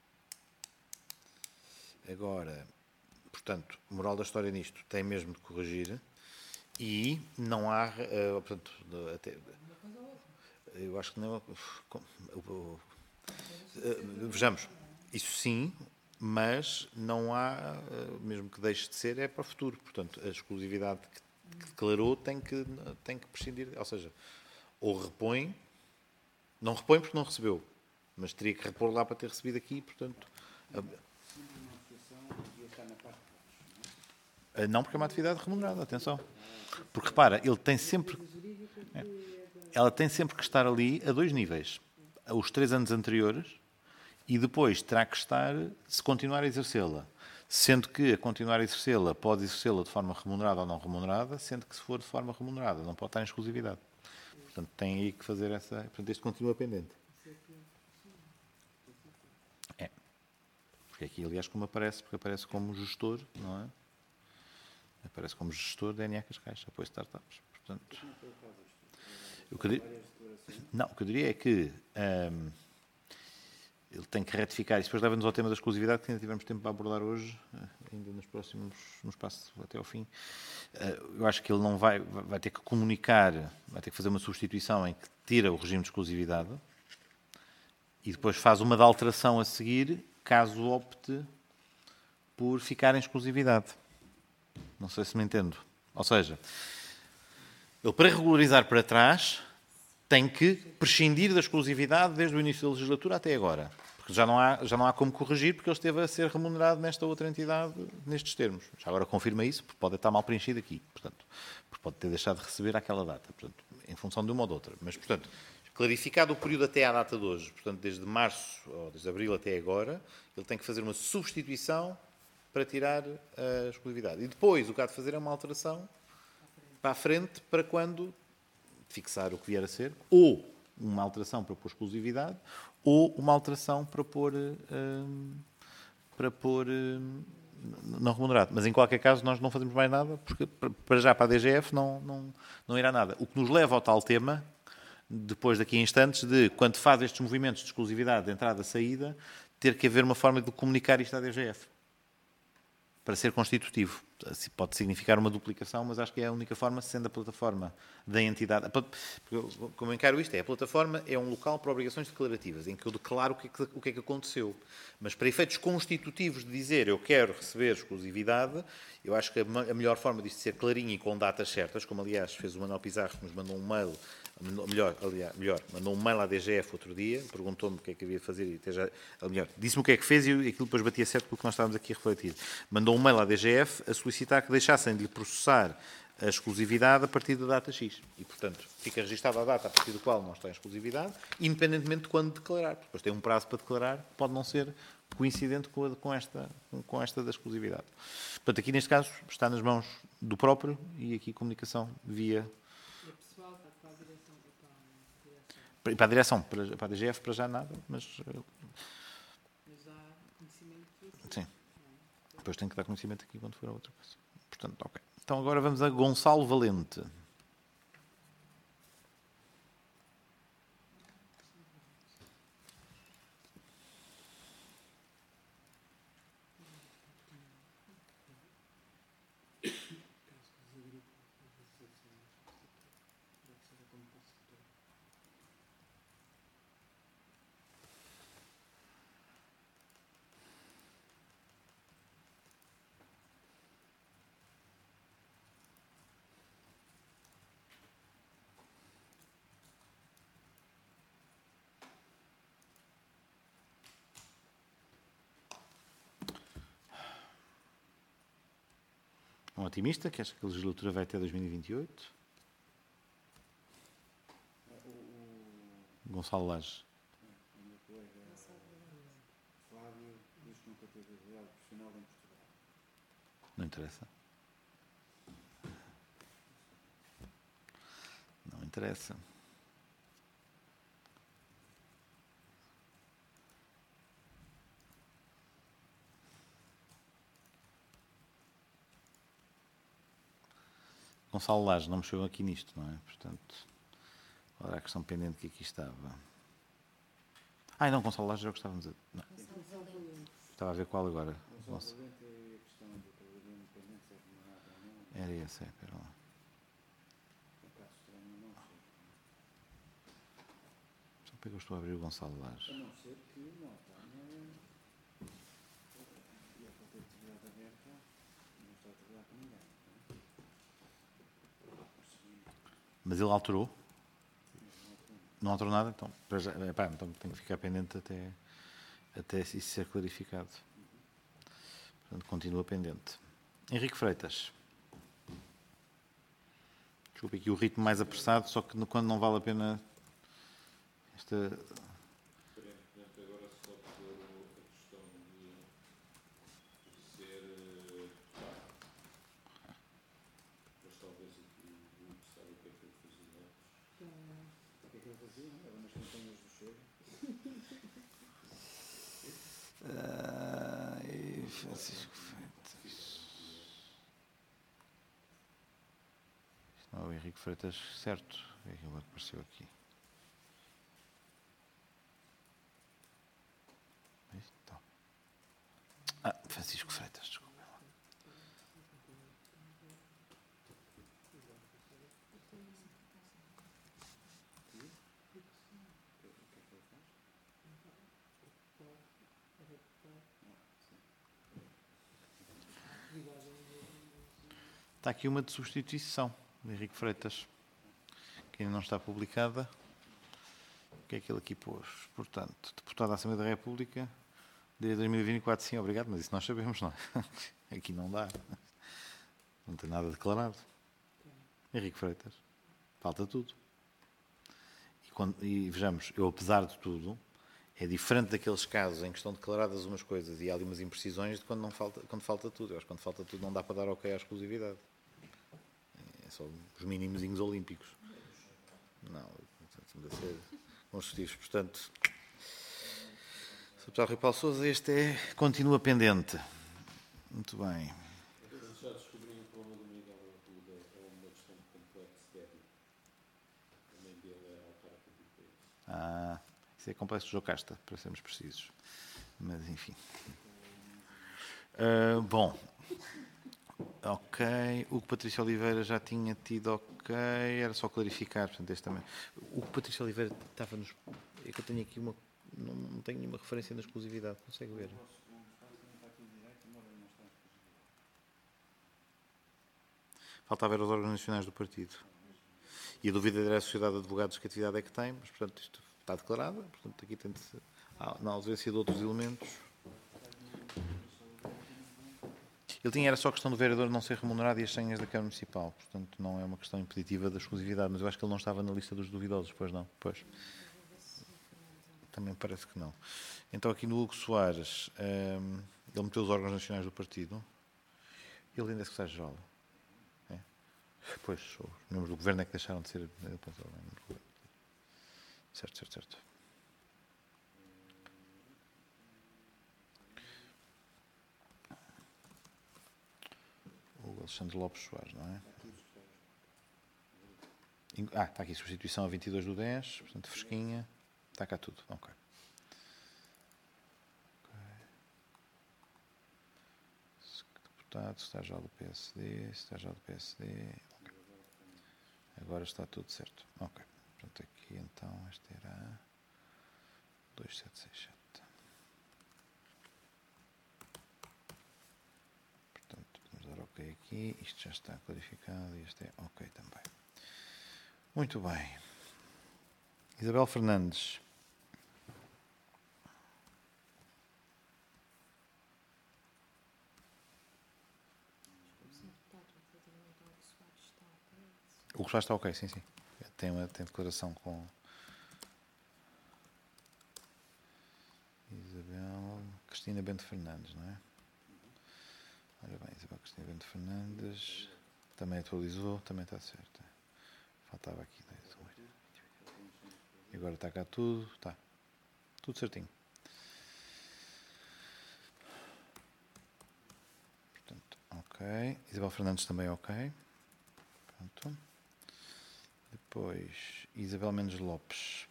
Agora, portanto, moral da história nisto, tem mesmo de corrigir e não há, uh, portanto, até, Uma coisa ou outra. eu acho que não, uh, uh, vejamos, isso sim, mas não há, uh, mesmo que deixe de ser, é para o futuro, portanto, a exclusividade que, que declarou tem que, tem que prescindir, ou seja, ou repõe, não repõe porque não recebeu, mas teria que repor lá para ter recebido aqui, portanto... A, Sempre uma associação devia estar na parte de baixo, não é? não porque é uma atividade remunerada, atenção. Porque repara, ele tem sempre, é, ela tem sempre que estar ali a dois níveis. Os três anos anteriores e depois terá que estar se continuar a exercê-la. Sendo que a continuar a exercê-la pode exercê-la de forma remunerada ou não remunerada, sendo que se for de forma remunerada, não pode estar em exclusividade. Portanto, tem aí que fazer essa... Portanto, este continua pendente. É. Porque aqui, aliás, como aparece, porque aparece como gestor, não é? Aparece como gestor da D N A Cascais, apoio startups. Portanto, Portanto, Como é que ele faz isto? o que eu diria, Várias declarações. não, o que eu diria é que hum, ele tem que retificar. Isso depois leva-nos ao tema da exclusividade, que ainda tivemos tempo para abordar hoje, ainda nos próximos, no espaço até ao fim. Eu acho que ele não vai, vai ter que comunicar, vai ter que fazer uma substituição em que tira o regime de exclusividade e depois faz uma de alteração a seguir, caso opte por ficar em exclusividade. Não sei se me entendo. Ou seja, ele para regularizar para trás tem que prescindir da exclusividade desde o início da legislatura até agora. Porque já não há, já não há como corrigir, porque ele esteve a ser remunerado nesta outra entidade, nestes termos. Já agora confirma isso, porque pode estar mal preenchido aqui. Portanto, porque pode ter deixado de receber àquela data, portanto, em função de uma ou de outra. Mas, portanto, clarificado o período até à data de hoje, portanto, desde março, ou desde abril até agora, ele tem que fazer uma substituição para tirar a exclusividade. E depois, o que há de fazer é uma alteração para a frente, para quando fixar o que vier a ser, ou uma alteração para pôr exclusividade, ou uma alteração para pôr, hum, para pôr hum, não remunerado. Mas, em qualquer caso, nós não fazemos mais nada, porque, para já, para a D G F, não, não, não irá nada. O que nos leva ao tal tema, depois daqui a instantes, de, quando faz estes movimentos de exclusividade, de entrada-saída, ter que haver uma forma de comunicar isto à D G F, para ser constitutivo. Pode significar uma duplicação, mas acho que é a única forma, sendo a plataforma da entidade. Como eu encaro isto, é a plataforma é um local para obrigações declarativas, em que eu declaro o que é que, o que, é que aconteceu. Mas para efeitos constitutivos de dizer eu quero receber exclusividade, eu acho que a melhor forma disto ser clarinho e com datas certas, como aliás fez o Manuel Pizarro, que nos mandou um mail, melhor, aliás, melhor mandou um mail à D G F outro dia, perguntou-me o que é que havia de fazer, e já, melhor, disse-me o que é que fez e aquilo depois batia certo com o que nós estávamos aqui a refletir. Mandou um mail à D G F a solicitar que deixassem de lhe processar a exclusividade a partir da data X. E, portanto, fica registada a data a partir do qual não está em exclusividade, independentemente de quando declarar. Depois tem um prazo para declarar, pode não ser coincidente com, a, com, esta, com esta da exclusividade. Portanto, aqui neste caso está nas mãos do próprio e aqui comunicação via... E a pessoal está para a direção, para a direção. Para a direção, para, para a D G F, para já nada, mas... Mas dá conhecimento disso. Sim. Depois tem que dar conhecimento aqui quando for a outra coisa. Portanto, ok. Então agora vamos a Gonçalo Valente. Um otimista, que acha que a legislatura vai até dois mil e vinte e oito. O, o, Gonçalo Lage. o meu colega Flávio diz que nunca teve atividade profissional em Portugal. Não interessa. Não interessa. Gonçalo Lage não mexeu aqui nisto, não é? Portanto, qual era a questão pendente que aqui estava? Ah, não, Gonçalo Lage já o que estávamos a... Não. Estava a ver qual agora? Gonçalo Valente é a questão do trabalhador independente, se é remunerado ou não. Era essa, é, espera lá. É um caso estranho, não sei. Só porque eu estou a abrir o Gonçalo A Lage. não ser que não tenha. E é para ter atividade aberta, não está a trabalhar com ninguém. Mas ele alterou? Não alterou nada? Então, para já, epá, então tem que ficar pendente até, até isso ser clarificado. Portanto, continua pendente. Henrique Freitas. Desculpe aqui o ritmo mais apressado, só que quando não vale a pena esta... Aparentemente agora só por a questão de ser claro. Mas talvez o que o que sabe o que é que ele fazia antes. O que é que ele fazia? Era nas campanhas do Chega. Ai, Francisco Freitas. O Henrique Freitas, certo. É aquilo que apareceu aqui. Então. Ah, Francisco Freitas, desculpa. Está aqui uma de substituição de Henrique Freitas, que ainda não está publicada. O que é que ele aqui pôs? Portanto, deputado da Assembleia da República, desde dois mil e vinte e quatro, sim, obrigado, mas isso nós sabemos, não é? Aqui não dá. Não tem nada declarado. Henrique Freitas. Falta tudo. E, quando, e vejamos, eu, apesar de tudo, é diferente daqueles casos em que estão declaradas umas coisas e há ali umas imprecisões de quando, não falta, quando falta tudo. Eu acho que quando falta tudo não dá para dar ok à exclusividade. É só os mínimozinhos olímpicos. Não, estamos a ser construtivos. Portanto, Sr. Deputado Rui Paulo Sousa, este é, continua pendente. Muito bem. Já descobri o problema do Miguel Arruda, é uma questão de complexo técnico. Também dele é alterar a política. Ah, isso é complexo de Jocasta, para sermos precisos. Mas, enfim. Uh, bom. Ok. O que Patrícia Oliveira já tinha tido ok. Era só clarificar. Portanto, este também. O que Patrícia Oliveira estava nos... É que eu tenho aqui uma... Não, não tenho nenhuma referência na exclusividade. Consegue ver? Falta ver os órgãos nacionais do partido. E a dúvida era a Sociedade de Advogados que atividade é que tem, mas, portanto, isto está declarado. Portanto, aqui tem de ser, na ausência de outros elementos. Ele tinha, era só a questão do vereador não ser remunerado e as senhas da Câmara Municipal. Portanto, não é uma questão impeditiva da exclusividade, mas eu acho que ele não estava na lista dos duvidosos, pois não? Pois. Também parece que não. Então, aqui no Hugo Soares, um, ele meteu os órgãos nacionais do partido. Ele ainda é secretário-geral. É? Pois, os membros do governo é que deixaram de ser... Certo, certo, certo. O Alexandre Lopes Soares, não é? Ah, está aqui, substituição a vinte e dois do dez, portanto, fresquinha. Está cá tudo, ok. Deputado, está já do P S D, está já do P S D. Okay. Agora está tudo certo. Ok. Portanto, aqui então, esta era dois sete seis sete. Portanto, vamos dar ok aqui. Isto já está clarificado e este é ok também. Muito bem. Isabel Fernandes. O que já está ok, sim, sim. Tem uma tem declaração com Isabel Cristina Bento Fernandes, não é? Olha bem, Isabel Cristina Bento Fernandes também atualizou, também está certo. Faltava aqui dois. E agora está cá tudo, está tudo certinho. Portanto, ok. Isabel Fernandes também é ok. Pronto. Depois, Isabel Mendes Lopes.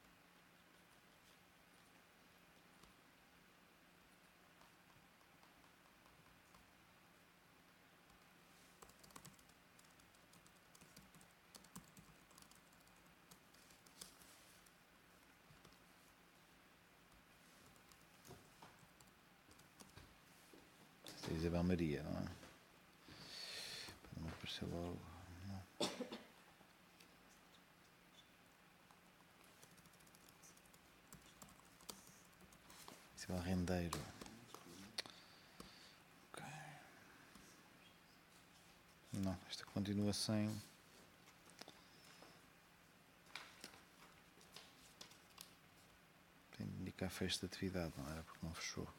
Isabel Maria, não é? Para não aparecer logo. Não. Isabel Rendeiro. Ok. Não, esta continua sem. Tem de indicar fecho de atividade, não era? Porque não fechou.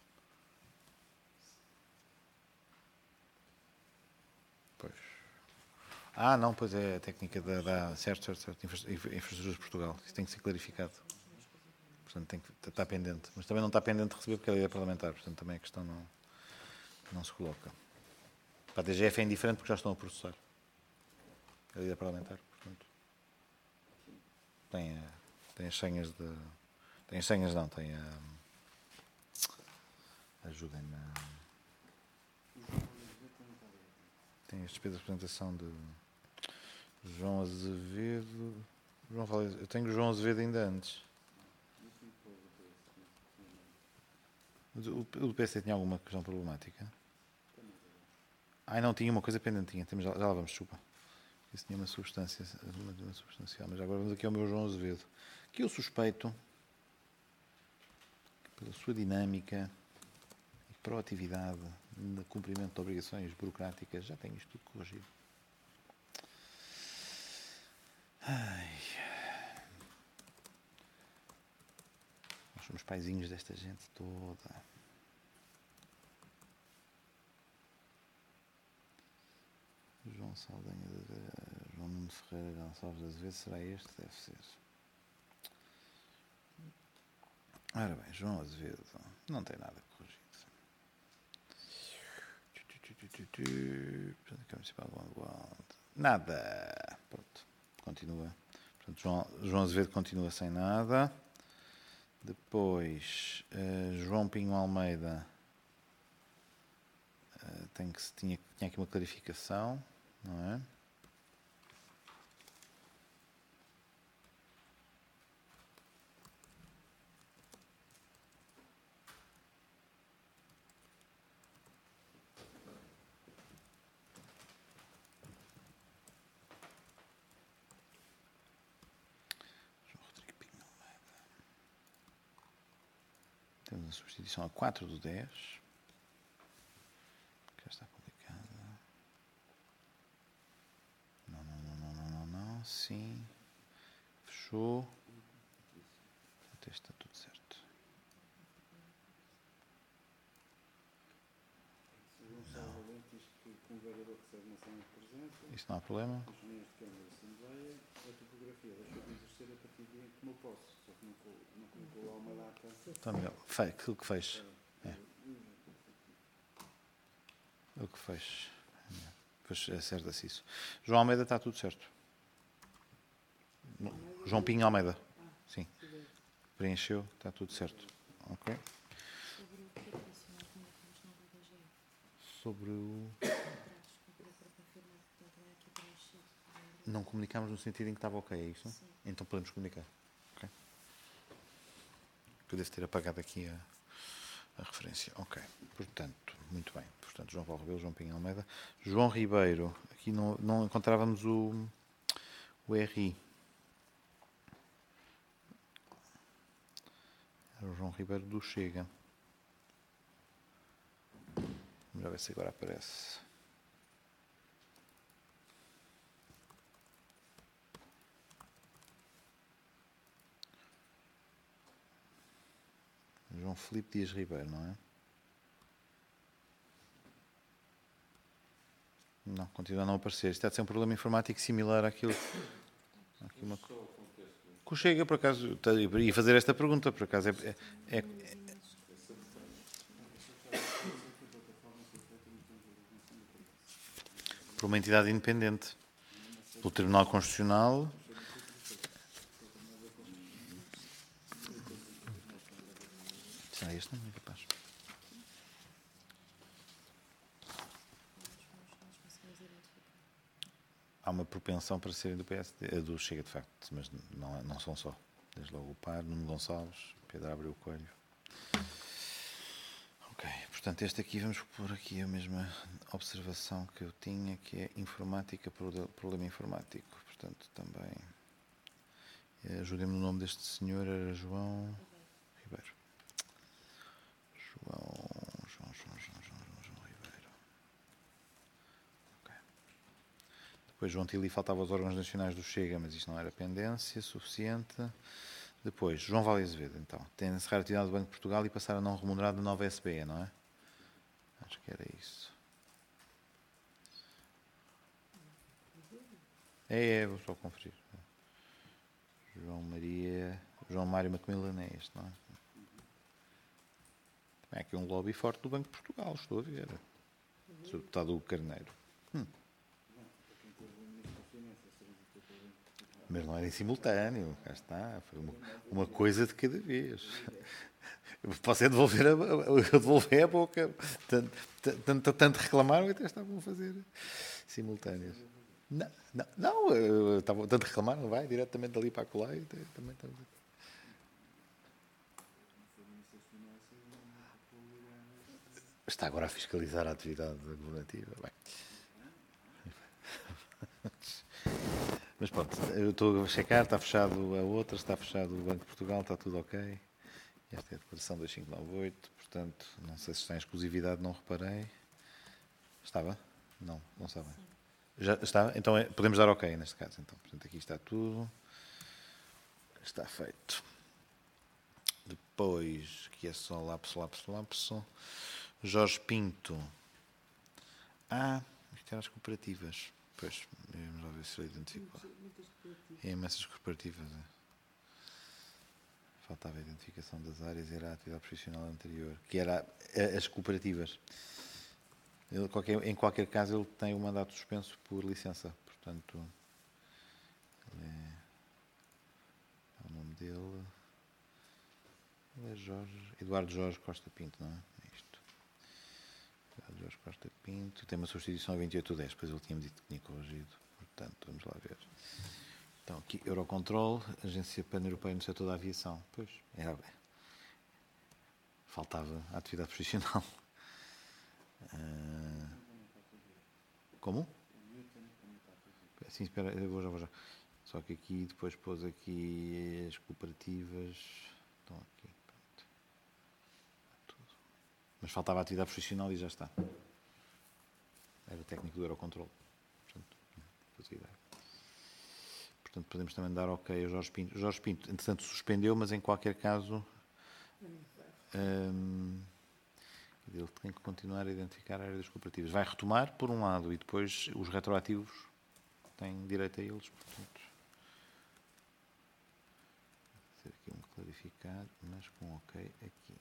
Pois. Ah, não, pois é a técnica da, da certo, certo, certo, Infraestruturas de Portugal. Isso tem que ser clarificado. Portanto, tem que estar pendente. Mas também não está pendente de receber porque ele é parlamentar. Portanto, também a questão não, não se coloca. Para a D G F é indiferente porque já estão a processar. É líder parlamentar, portanto. Tem, a- tem as senhas de. Tem as senhas, não, tem a. Ajudem-me. a- Tem as despesas de apresentação de João Azevedo. João Vale- Eu tenho o João Azevedo ainda antes. Mas O o do P S D tinha alguma questão problemática? Ah, não, tinha uma coisa pendente. Tinha. Temos, já, já lá vamos, desculpa. Isso tinha uma substância, uma, uma substancial. Mas agora vamos aqui ao meu João Azevedo. Que eu suspeito, pela sua dinâmica e proatividade no cumprimento de obrigações burocráticas, já tenho isto tudo corrigido. Ai. Nós somos paizinhos desta gente toda. João Saldanha, de- João Nuno Ferreira Gonçalves de Azevedo, será este? Deve ser. Ora bem, João Azevedo, não tem nada corrigido. Portanto, Câmara Municipal de Gondomar. Nada. Pronto, continua. Portanto, João, João Azevedo continua sem nada. Depois, eh, João Pinho Almeida, eh, tem que, se- tinha, tinha aqui uma clarificação, não é? João Rodrigo Pinho Almeida. Temos a substituição a quatro do dez. Que já está complicada. Não, não, não, não, não, não, não. Sim. Fechou. Até está tudo certo. O Gonçalo Valente diz que um vereador recebe uma senha de presença, Isso não há problema. as reuniões de Câmara e Assembleia, a topografia deixou de exercer a partir de em que tomou posse, só que não, col- não colocou lá uma data. Está melhor. Fe- Aquilo que fez. É. O que fez. Pois acerta-se isso. João Almeida está tudo certo. No- João Pinho Almeida. Sim. Preencheu, está tudo certo. Ok. Sobre o que é profissional, como é que vamos na B G? Sobre o. Atrás, para para confirmar que está também aqui preenchido. Não comunicámos no sentido em que estava ok, é isso? Sim. Então podemos comunicar. Ok. Eu devo ter apagado aqui a, a referência. Ok. Portanto, muito bem. Portanto, João Paulo Rebelo, João Pinho Almeida. João Ribeiro. Aqui não, não encontrávamos o, o R I. Era o João Ribeiro do Chega. Vamos ver se agora aparece. João Filipe Dias Ribeiro, não é? Não, continua a não aparecer. Isto há de ser um problema informático similar àquilo. Aqui uma... Que o Chega, por acaso, tá- ia fazer esta pergunta, por acaso, é, é, é- por uma entidade independente, pelo Tribunal Constitucional. Será este? Não é capaz. Nós conseguimos identificar. Há uma propensão para serem do P S D, eh, do Chega, de facto, mas não, é- não são só. Desde logo o Par, Nuno Gonçalves, Pedro Abreu Coelho. Ok, portanto, este aqui, vamos pôr aqui a mesma observação que eu tinha, que é informática, prode- problema informático. Portanto, também, eh, ajudem-me no nome deste senhor, era João Ribeiro. João, João, João, João, João, João, João Ribeiro. Ok. Depois, João Tili faltava aos órgãos nacionais do Chega, mas isto não era pendência suficiente. Depois, João Vale Azevedo, então. Tem de encerrar a atividade do Banco de Portugal e passar a não remunerado da nova S B E, não é? Acho que era isso. É, é, vou só conferir. João Maria... João Mário Macmillan é este, não é? É aqui um lobby forte do Banco de Portugal, estou a ver. Sou deputado Hugo Carneiro. Hum. Não, para quem teve o Ministro das Finanças Mas não era em simultâneo, cá está, foi uma, uma coisa de cada vez. Posso é devolver a, eu devolver a boca. Tanto, tanto, tanto reclamaram que até estavam a fazer simultâneos. Não, não, não eu, estava, tanto reclamaram, vai diretamente dali para acolá e também estamos aqui. Está agora a fiscalizar a atividade governativa. Bem. Mas pronto, eu estou a checar, está fechado a outra, está fechado o Banco de Portugal, está tudo ok. Esta é a declaração dois mil quinhentos e noventa e oito, portanto, não sei se está em exclusividade, não reparei. Estava? Não, não estava. Já está? Então é, podemos dar ok neste caso. Então, portanto, aqui está tudo. Está feito. Depois, aqui é só lapso, lapso, lapso. Jorge Pinto. Ah, isto era as cooperativas. Pois, vamos lá ver se ele identificou. É imensas cooperativas. É. Faltava a identificação das áreas e era a atividade profissional anterior, que era as cooperativas. Ele, qualquer, em qualquer caso, ele tem o mandato suspenso por licença. Portanto, ele é, é o nome dele. Ele é Jorge, Eduardo Jorge Costa Pinto, não é? É isto. Eduardo Jorge Costa Pinto. Tem uma substituição a vinte e oito de dez, depois ele tinha-me dito que tinha corrigido. Portanto, vamos lá ver. Então, aqui, Eurocontrol, Agência Pan-Europeia no setor da aviação. Pois, era, faltava a atividade profissional. Uh, como? Sim, espera, eu vou já, vou já. Só que aqui, depois pôs aqui as cooperativas. Estão aqui, pronto. Tudo. Mas faltava a atividade profissional e já está. Era técnico do Eurocontrol. Portanto, não fazia ideia. Portanto, podemos também dar ok a Jorge Pinto. Jorge Pinto, entretanto, suspendeu, mas em qualquer caso hum, ele tem que continuar a identificar a área das cooperativas. Vai retomar, por um lado, e depois os retroativos têm direito a eles. Portanto, vou fazer aqui um clarificar, mas com ok aqui.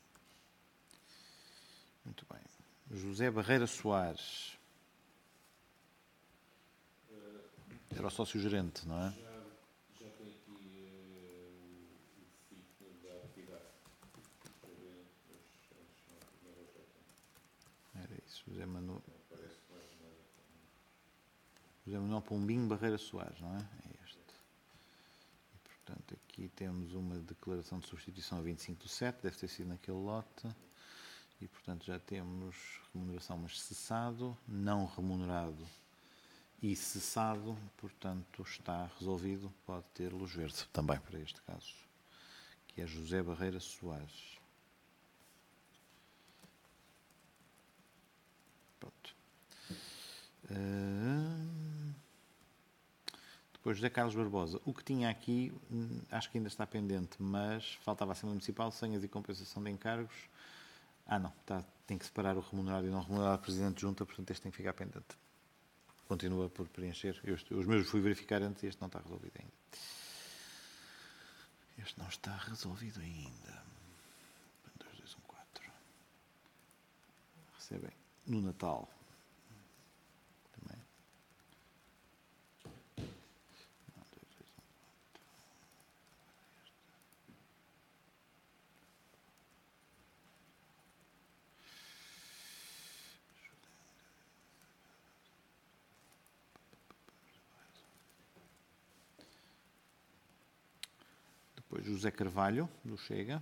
Muito bem. José Barreira Soares. Era o sócio-gerente, não é? Era isso, José Manuel. José Manuel Pombinho Barreira Soares, não é? É este. E, portanto, aqui temos uma declaração de substituição a vinte e cinco de sete, deve ter sido naquele lote. E, portanto, já temos remuneração, mas cessado, não remunerado e cessado, portanto, está resolvido. Pode ter luz verde também para este caso, que é José Barreira Soares. Pronto. Uh, depois José Carlos Barbosa. O que tinha aqui, acho que ainda está pendente, mas faltava a Assembleia Municipal, senhas e compensação de encargos. Ah, não, tá, tem que separar o remunerado e não remunerado Presidente de Junta, portanto este tem que ficar pendente. Continua por preencher. Eu, os meus fui verificar antes e este não está resolvido ainda. Este não está resolvido ainda. dois, dois, um, quatro. Recebem no Natal. Também. Não, dois, dois, um, quatro. Depois José Carvalho, do Chega.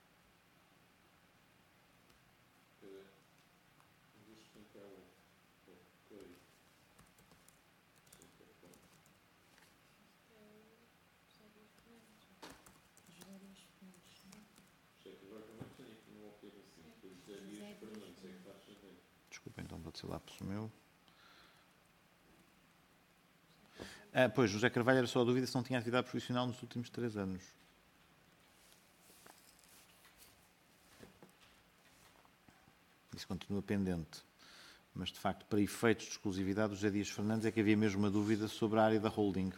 Desculpa, então pode ser lápis meu. Ah, pois, José Carvalho era só a dúvida se não tinha atividade profissional nos últimos três anos. Isso continua pendente. Mas, de facto, para efeitos de exclusividade, o José Dias Fernandes é que havia mesmo uma dúvida sobre a área da holding.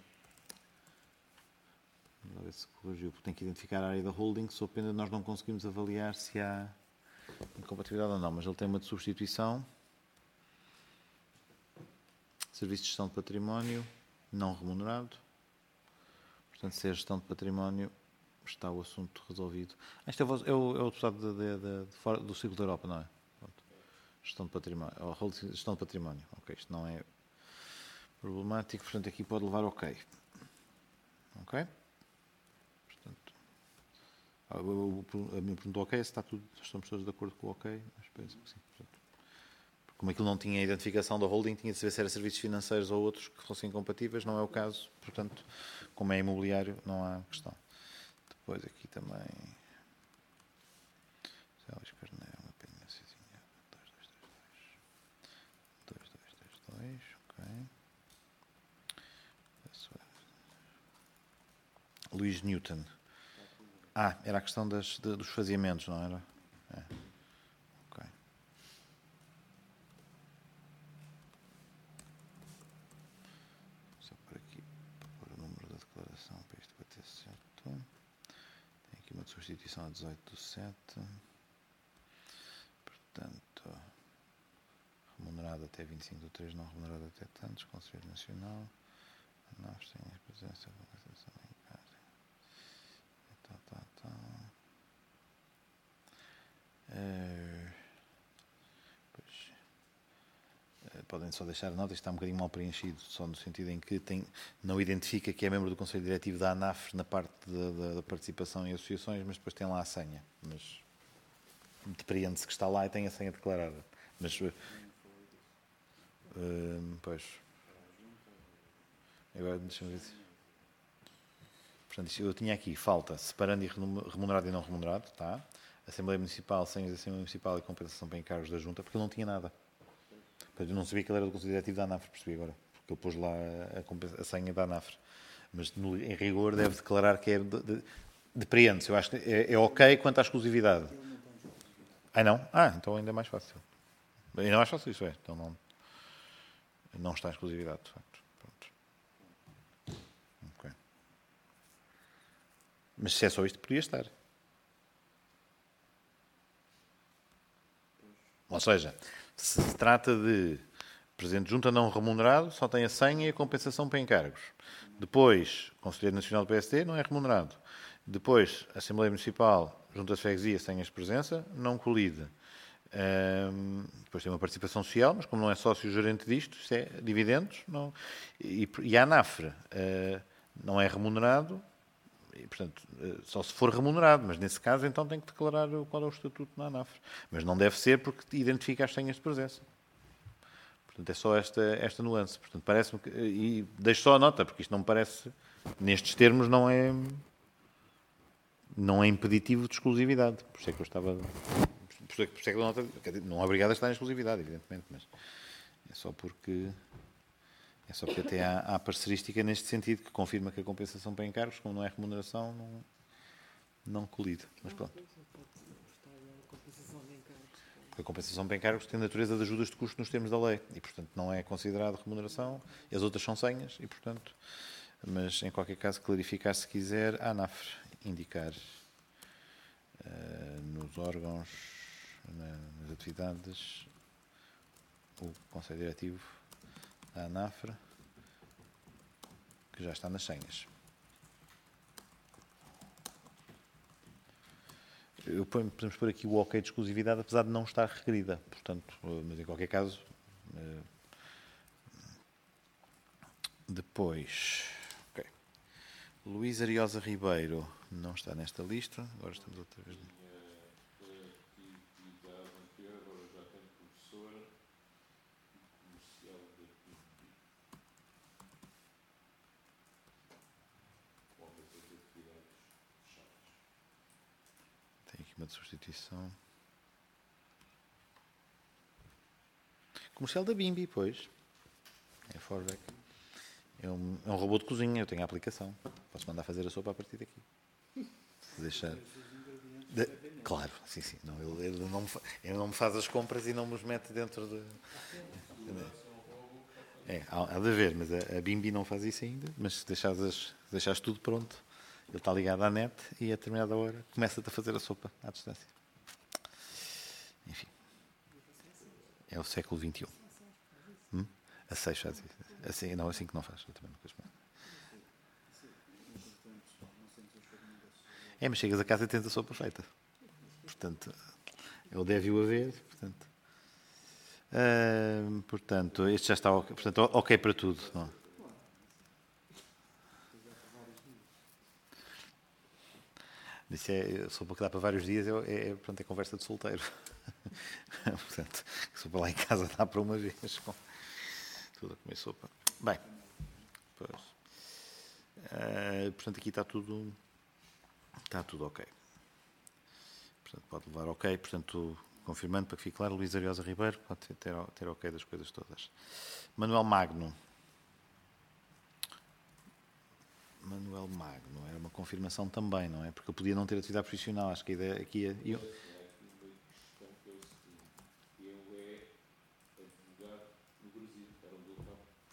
Vamos ver se corrigiu, porque tem que identificar a área da holding, sob pena de nós não conseguimos avaliar se há incompatibilidade ou não. Mas ele tem uma de substituição. Serviço de gestão de património, não remunerado. Portanto, se é gestão de património, está o assunto resolvido. Ah, isto é o, é o, é o deputado de, de, de, de fora, do Círculo da Europa, não é? Pronto. Gestão de património. Oh, gestão de património. Ok, isto não é problemático, portanto, aqui pode levar ok. Ok? Portanto, a mim perguntou ok, se está tudo, estamos todos de acordo com o ok, mas penso que sim. Portanto, como aquilo não tinha identificação da holding, tinha de saber se era serviços financeiros ou outros que fossem incompatíveis, não é o caso, portanto, como é imobiliário, não há questão. Depois aqui também... Celis Carneiro, uma pendênciazinha. dois dois três dois. dois dois três dois, ok. Luís Newton. Ah, era a questão das, de, dos faziamentos, não era? É. Ok. Só por aqui, para pôr o número da declaração para isto bater certo. Tem aqui uma de substituição a dezoito do sete. Portanto, remunerado até vinte e cinco do três, não remunerado até tantos, Conselho Nacional. A N A F sem a presença da organização em casa. Tá, tá, tá. Uh, pois, uh, podem só deixar a nota, isto está um bocadinho mal preenchido, só no sentido em que tem, não identifica que é membro do Conselho Diretivo da ANAF na parte da, da, da participação em associações, mas depois tem lá a senha. Mas depreende-se que está lá e tem a senha declarada. Mas, uh, uh, pois, agora deixa-me ver. Portanto, eu tinha aqui, falta, separando e remunerado e não remunerado, tá? Assembleia Municipal, senhas da Assembleia Municipal e compensação para encargos da Junta, porque ele não tinha nada. Portanto, eu não sabia que ele era do Conselho Diretivo da ANAFRE, percebi agora, porque ele pôs lá a, a senha da ANAFRE. Mas, no, em rigor, deve declarar que é de, de, depreende-se. Eu acho que é, é ok quanto à exclusividade. Ah, não? Ah, então ainda é mais fácil. Ainda é mais fácil isso, é. Então não, não está em exclusividade, de facto. Pronto. Ok. Mas se é só isto, podia estar. Ou seja, se se trata de Presidente de Junta não remunerado, só tem a senha e a compensação para encargos. Depois, Conselheiro Nacional do P S D, não é remunerado. Depois, Assembleia Municipal, Junta de Freguesia, senhas de presença, não colide. Um, depois tem uma participação social, mas como não é sócio gerente disto, isso é dividendos. Não, e, e a ANAFRE uh, não é remunerado, e, portanto, uh, só se for remunerado, mas nesse caso então tem que declarar qual é o estatuto na ANAFRE. Mas não deve ser porque identifica as senhas de presença. Portanto, é só esta, esta nuance. Portanto, parece-me que, e deixo só a nota, porque isto não me parece, nestes termos, não é, não é impeditivo de exclusividade. Por isso é que eu estava... Por isso é que, por isso é que a nota, não é obrigado a estar em exclusividade, evidentemente, mas é só porque... É só porque até há, há parcerística neste sentido, que confirma que a compensação para encargos, como não é remuneração, não, não colide. Mas pronto. A compensação para encargos tem natureza de ajudas de custo nos termos da lei e, portanto, não é considerado remuneração. As outras são senhas e, portanto, mas em qualquer caso, clarificar se quiser, a ANAFRE indicar uh, nos órgãos, na, nas atividades, o Conselho Diretivo da ANAFRE, que já está nas senhas. Eu ponho, podemos pôr aqui o ok de exclusividade, apesar de não estar requerida, portanto, mas em qualquer caso, depois, ok. Luís Ariosa Ribeiro não está nesta lista, agora estamos outra vez. Uma de substituição. Comercial da Bimbi, pois. É Forvec. É um, é um robô de cozinha, eu tenho a aplicação. Posso mandar fazer a sopa a partir daqui. Se deixar. De... Claro, sim, sim. Não, ele, ele, não me, ele não me faz as compras e não me os mete dentro de. É, há, há de haver, mas a, a Bimbi não faz isso ainda. Mas se deixares, deixares tudo pronto. Ele está ligado à net e a determinada hora começa-te a fazer a sopa à distância. Enfim. É o século vinte e um. Hum? A seis faz isso. Assim, não, assim que não faz. Eu também nunca É, mas chegas a casa e tens a sopa feita. Portanto, ele deve-o haver. Portanto, uh, portanto, este já está ok, portanto, ok para tudo. Não é? Isso é, sopa que dá para vários dias é, é, portanto, é conversa de solteiro. Portanto, sopa lá em casa dá para uma vez. Com tudo a comer sopa. Bem, pois. Uh, portanto, aqui está tudo, está tudo ok. Portanto, pode levar ok. Portanto, confirmando para que fique claro, Luís Ariosa Ribeiro pode ter, ter, ter ok das coisas todas. Manuel Magno. Manuel Magno, era uma confirmação também, não é? Porque eu podia não ter atividade profissional, acho que a ideia aqui é... Eu... Ele é advogado no Brasil, era um doutor.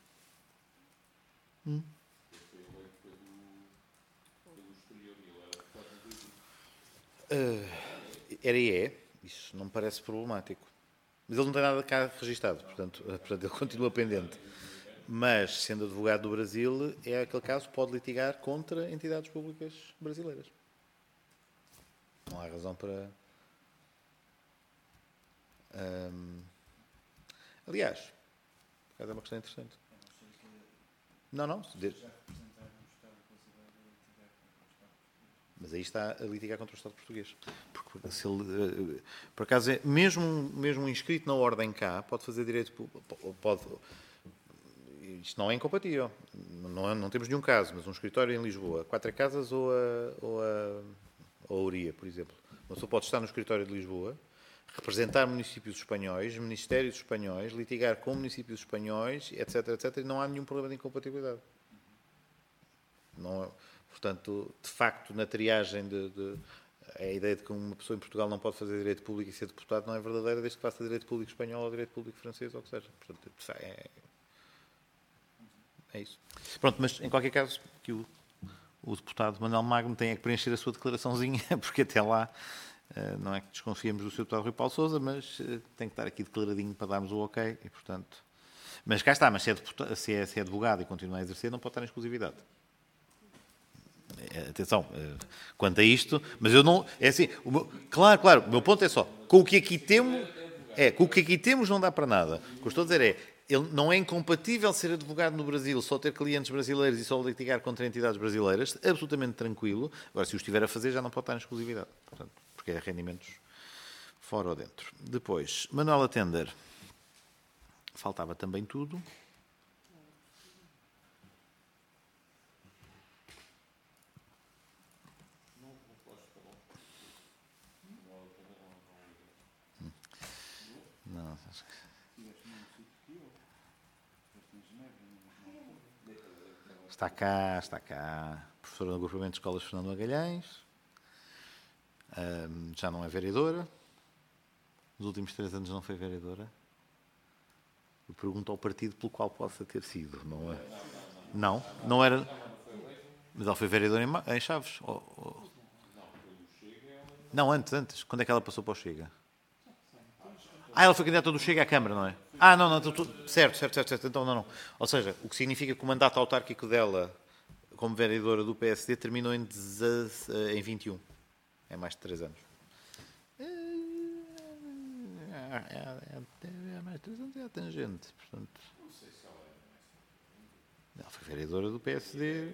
Hum. Ele foi eleito pelo, pelo exterior e ele era advogado no Brasil. Uh, era e é, isso não me parece problemático. Mas ele não tem nada cá registado, portanto, portanto ele continua pendente. Mas, sendo advogado do Brasil, é aquele caso que pode litigar contra entidades públicas brasileiras. Não há razão para... Um... Aliás, por causa é uma questão interessante. Não, não. Mas aí está a litigar contra o Estado português. Porque, se ele, por acaso, é, mesmo, mesmo um inscrito na ordem cá, pode fazer direito... Pode... Isto não é incompatível. Não, não temos nenhum caso, mas um escritório em Lisboa, Quatro Casas ou a, ou a, ou a Ouria, por exemplo. Uma pessoa pode estar no escritório de Lisboa, representar municípios espanhóis, ministérios espanhóis, litigar com municípios espanhóis, etc, etc, e não há nenhum problema de incompatibilidade. Não é, portanto, de facto, na triagem de, de... A ideia de que uma pessoa em Portugal não pode fazer direito público e ser deputado não é verdadeira, desde que faça direito público espanhol ou direito público francês, ou o que seja. Portanto, é... É isso. Pronto, mas em qualquer caso, que o, o deputado Manuel Magno tem que preencher a sua declaraçãozinha, porque até lá, não é que desconfiemos do seu deputado Rui Paulo Sousa, mas tem que estar aqui declaradinho para darmos o ok, e portanto... Mas cá está, mas se é, deputado, se é, se é advogado e continua a exercer, não pode estar em exclusividade. Atenção, quanto a isto, mas eu não... É assim, o meu, claro, claro, o meu ponto é só, com o que aqui temos, é, com o que aqui temos não dá para nada. O que eu estou a dizer é, ele não é incompatível ser advogado no Brasil, só ter clientes brasileiros e só litigar contra entidades brasileiras, absolutamente tranquilo. Agora, se o estiver a fazer, já não pode estar em exclusividade, portanto, porque é rendimentos fora ou dentro. Depois, Manuela Tender. Faltava também tudo. Não, acho que... Está cá, está cá. Professora do Agrupamento de Escolas Fernando Magalhães. Um, já não é vereadora. Nos últimos três anos não foi vereadora. Eu pergunto ao partido pelo qual possa ter sido. Não, é? Não, não era. Mas ela foi vereadora em, em Chaves. Ou, ou... Não, antes, antes. Quando é que ela passou para o Chega? Ah, ela foi candidata do Chega à Câmara, não é? Ah, não, não, tu, certo, certo, certo, certo, então não, não. Ou seja, o que significa que o mandato autárquico dela, como vereadora do P S D, terminou em, em vinte e um. É mais de três anos. É, é, é, é mais de três anos, é a tangente, portanto. Não sei se ela é mais. Ela foi vereadora do P S D.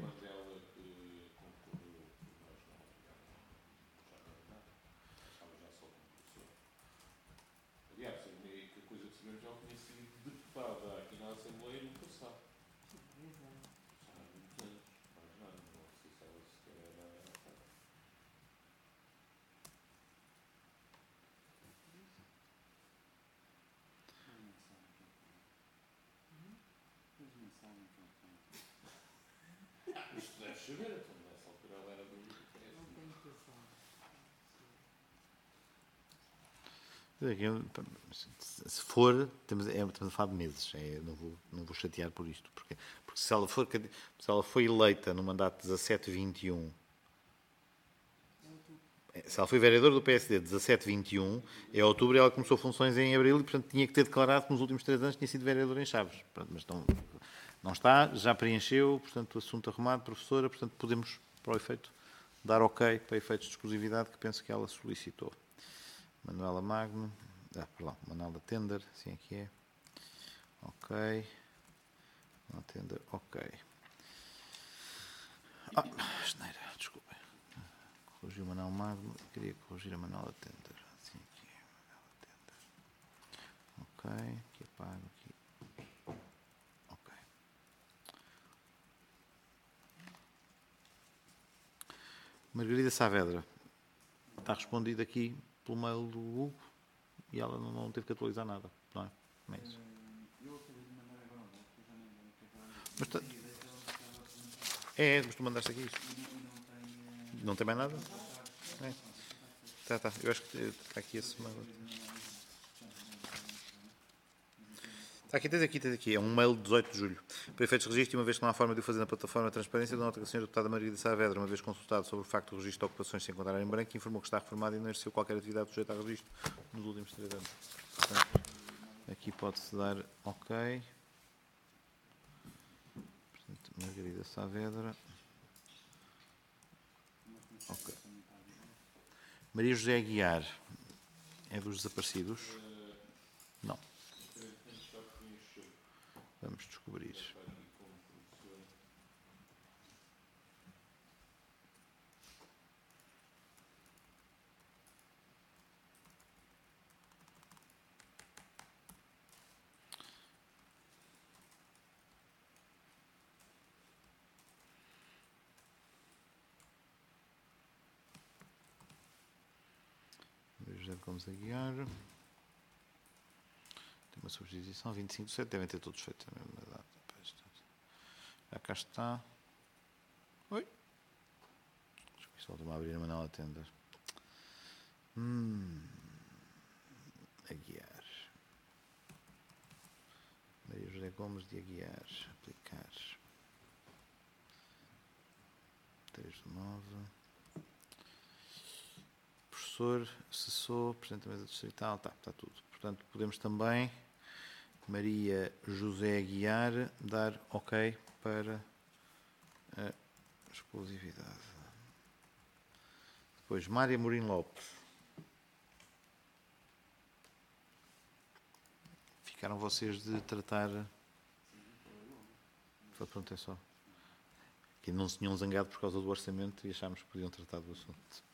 Isto deve saber, então, nessa altura ela era do P S D. Se for, estamos, é, estamos a falar de meses, é, não, vou, não vou chatear por isto, porque, porque se, ela for, se ela foi eleita no mandato dezassete vinte e um, se ela foi vereadora do P S D dezassete vinte e um, em outubro ela começou funções em abril e, portanto, tinha que ter declarado que nos últimos três anos tinha sido vereadora em Chaves. Mas não, não está, já preencheu, portanto, o assunto arrumado, professora, portanto, podemos, para o efeito, dar ok para efeitos de exclusividade que penso que ela solicitou. Manuela Magno, ah, perdão, Manuela Tender, assim aqui é. Ok. Manuela Tender, ok. Ah, geneira, desculpem. Corrigiu o Manuel Magno, queria corrigir a Manuela Tender. Assim aqui é, Manuela Tender. Ok, aqui apago, aqui. Ok. Margarida Saavedra. Está respondido aqui pelo mail do Hugo e ela não, não teve que atualizar nada, não é? Não é isso. Eu acabei de mandar agora um outro, eu já nem lembro o que é que ela disse. Mas tá- E daí ela estava a comentar. É, mas tu mandaste aqui isto. E não, e não tem. eh, Não tem mais nada? contactos. É. Tá, tá. Eu acho que está aqui esse mail. Está aqui, tens aqui, tens aqui. É um mail de dezoito de julho. Para efeitos de registro, e uma vez que não há forma de o fazer na plataforma de transparência, da nota que a senhora deputada Margarida Saavedra, uma vez consultado sobre o facto do registro de ocupações se encontrar em branco, informou que está reformado e não exerceu qualquer atividade sujeita a registro nos últimos três anos. Portanto, aqui pode-se dar ok. Portanto, Margarida Saavedra. Ok. Maria José Aguiar. É dos desaparecidos? Não. Vamos descobrir. Maria José Gomes Aguiar. Tem uma substituição, vinte e cinco de sete, devem ter todos feito a mesma data. Já cá está. Oi. Deixa eu ver se volta-me a abrir a Manuela Tender. Hum. Aguiar. Maria José Gomes de Aguiar. Aplicar. três de nove. Professor, assessor, Presidente da Mesa Distrital. Tá, está tudo. Portanto, podemos também, Maria José Aguiar, dar ok para a exclusividade. Depois, Mária Mourinho Lopes. Ficaram vocês de tratar... Foi, pronto, é só. Que não se tinham zangado por causa do orçamento e achámos que podiam tratar do assunto.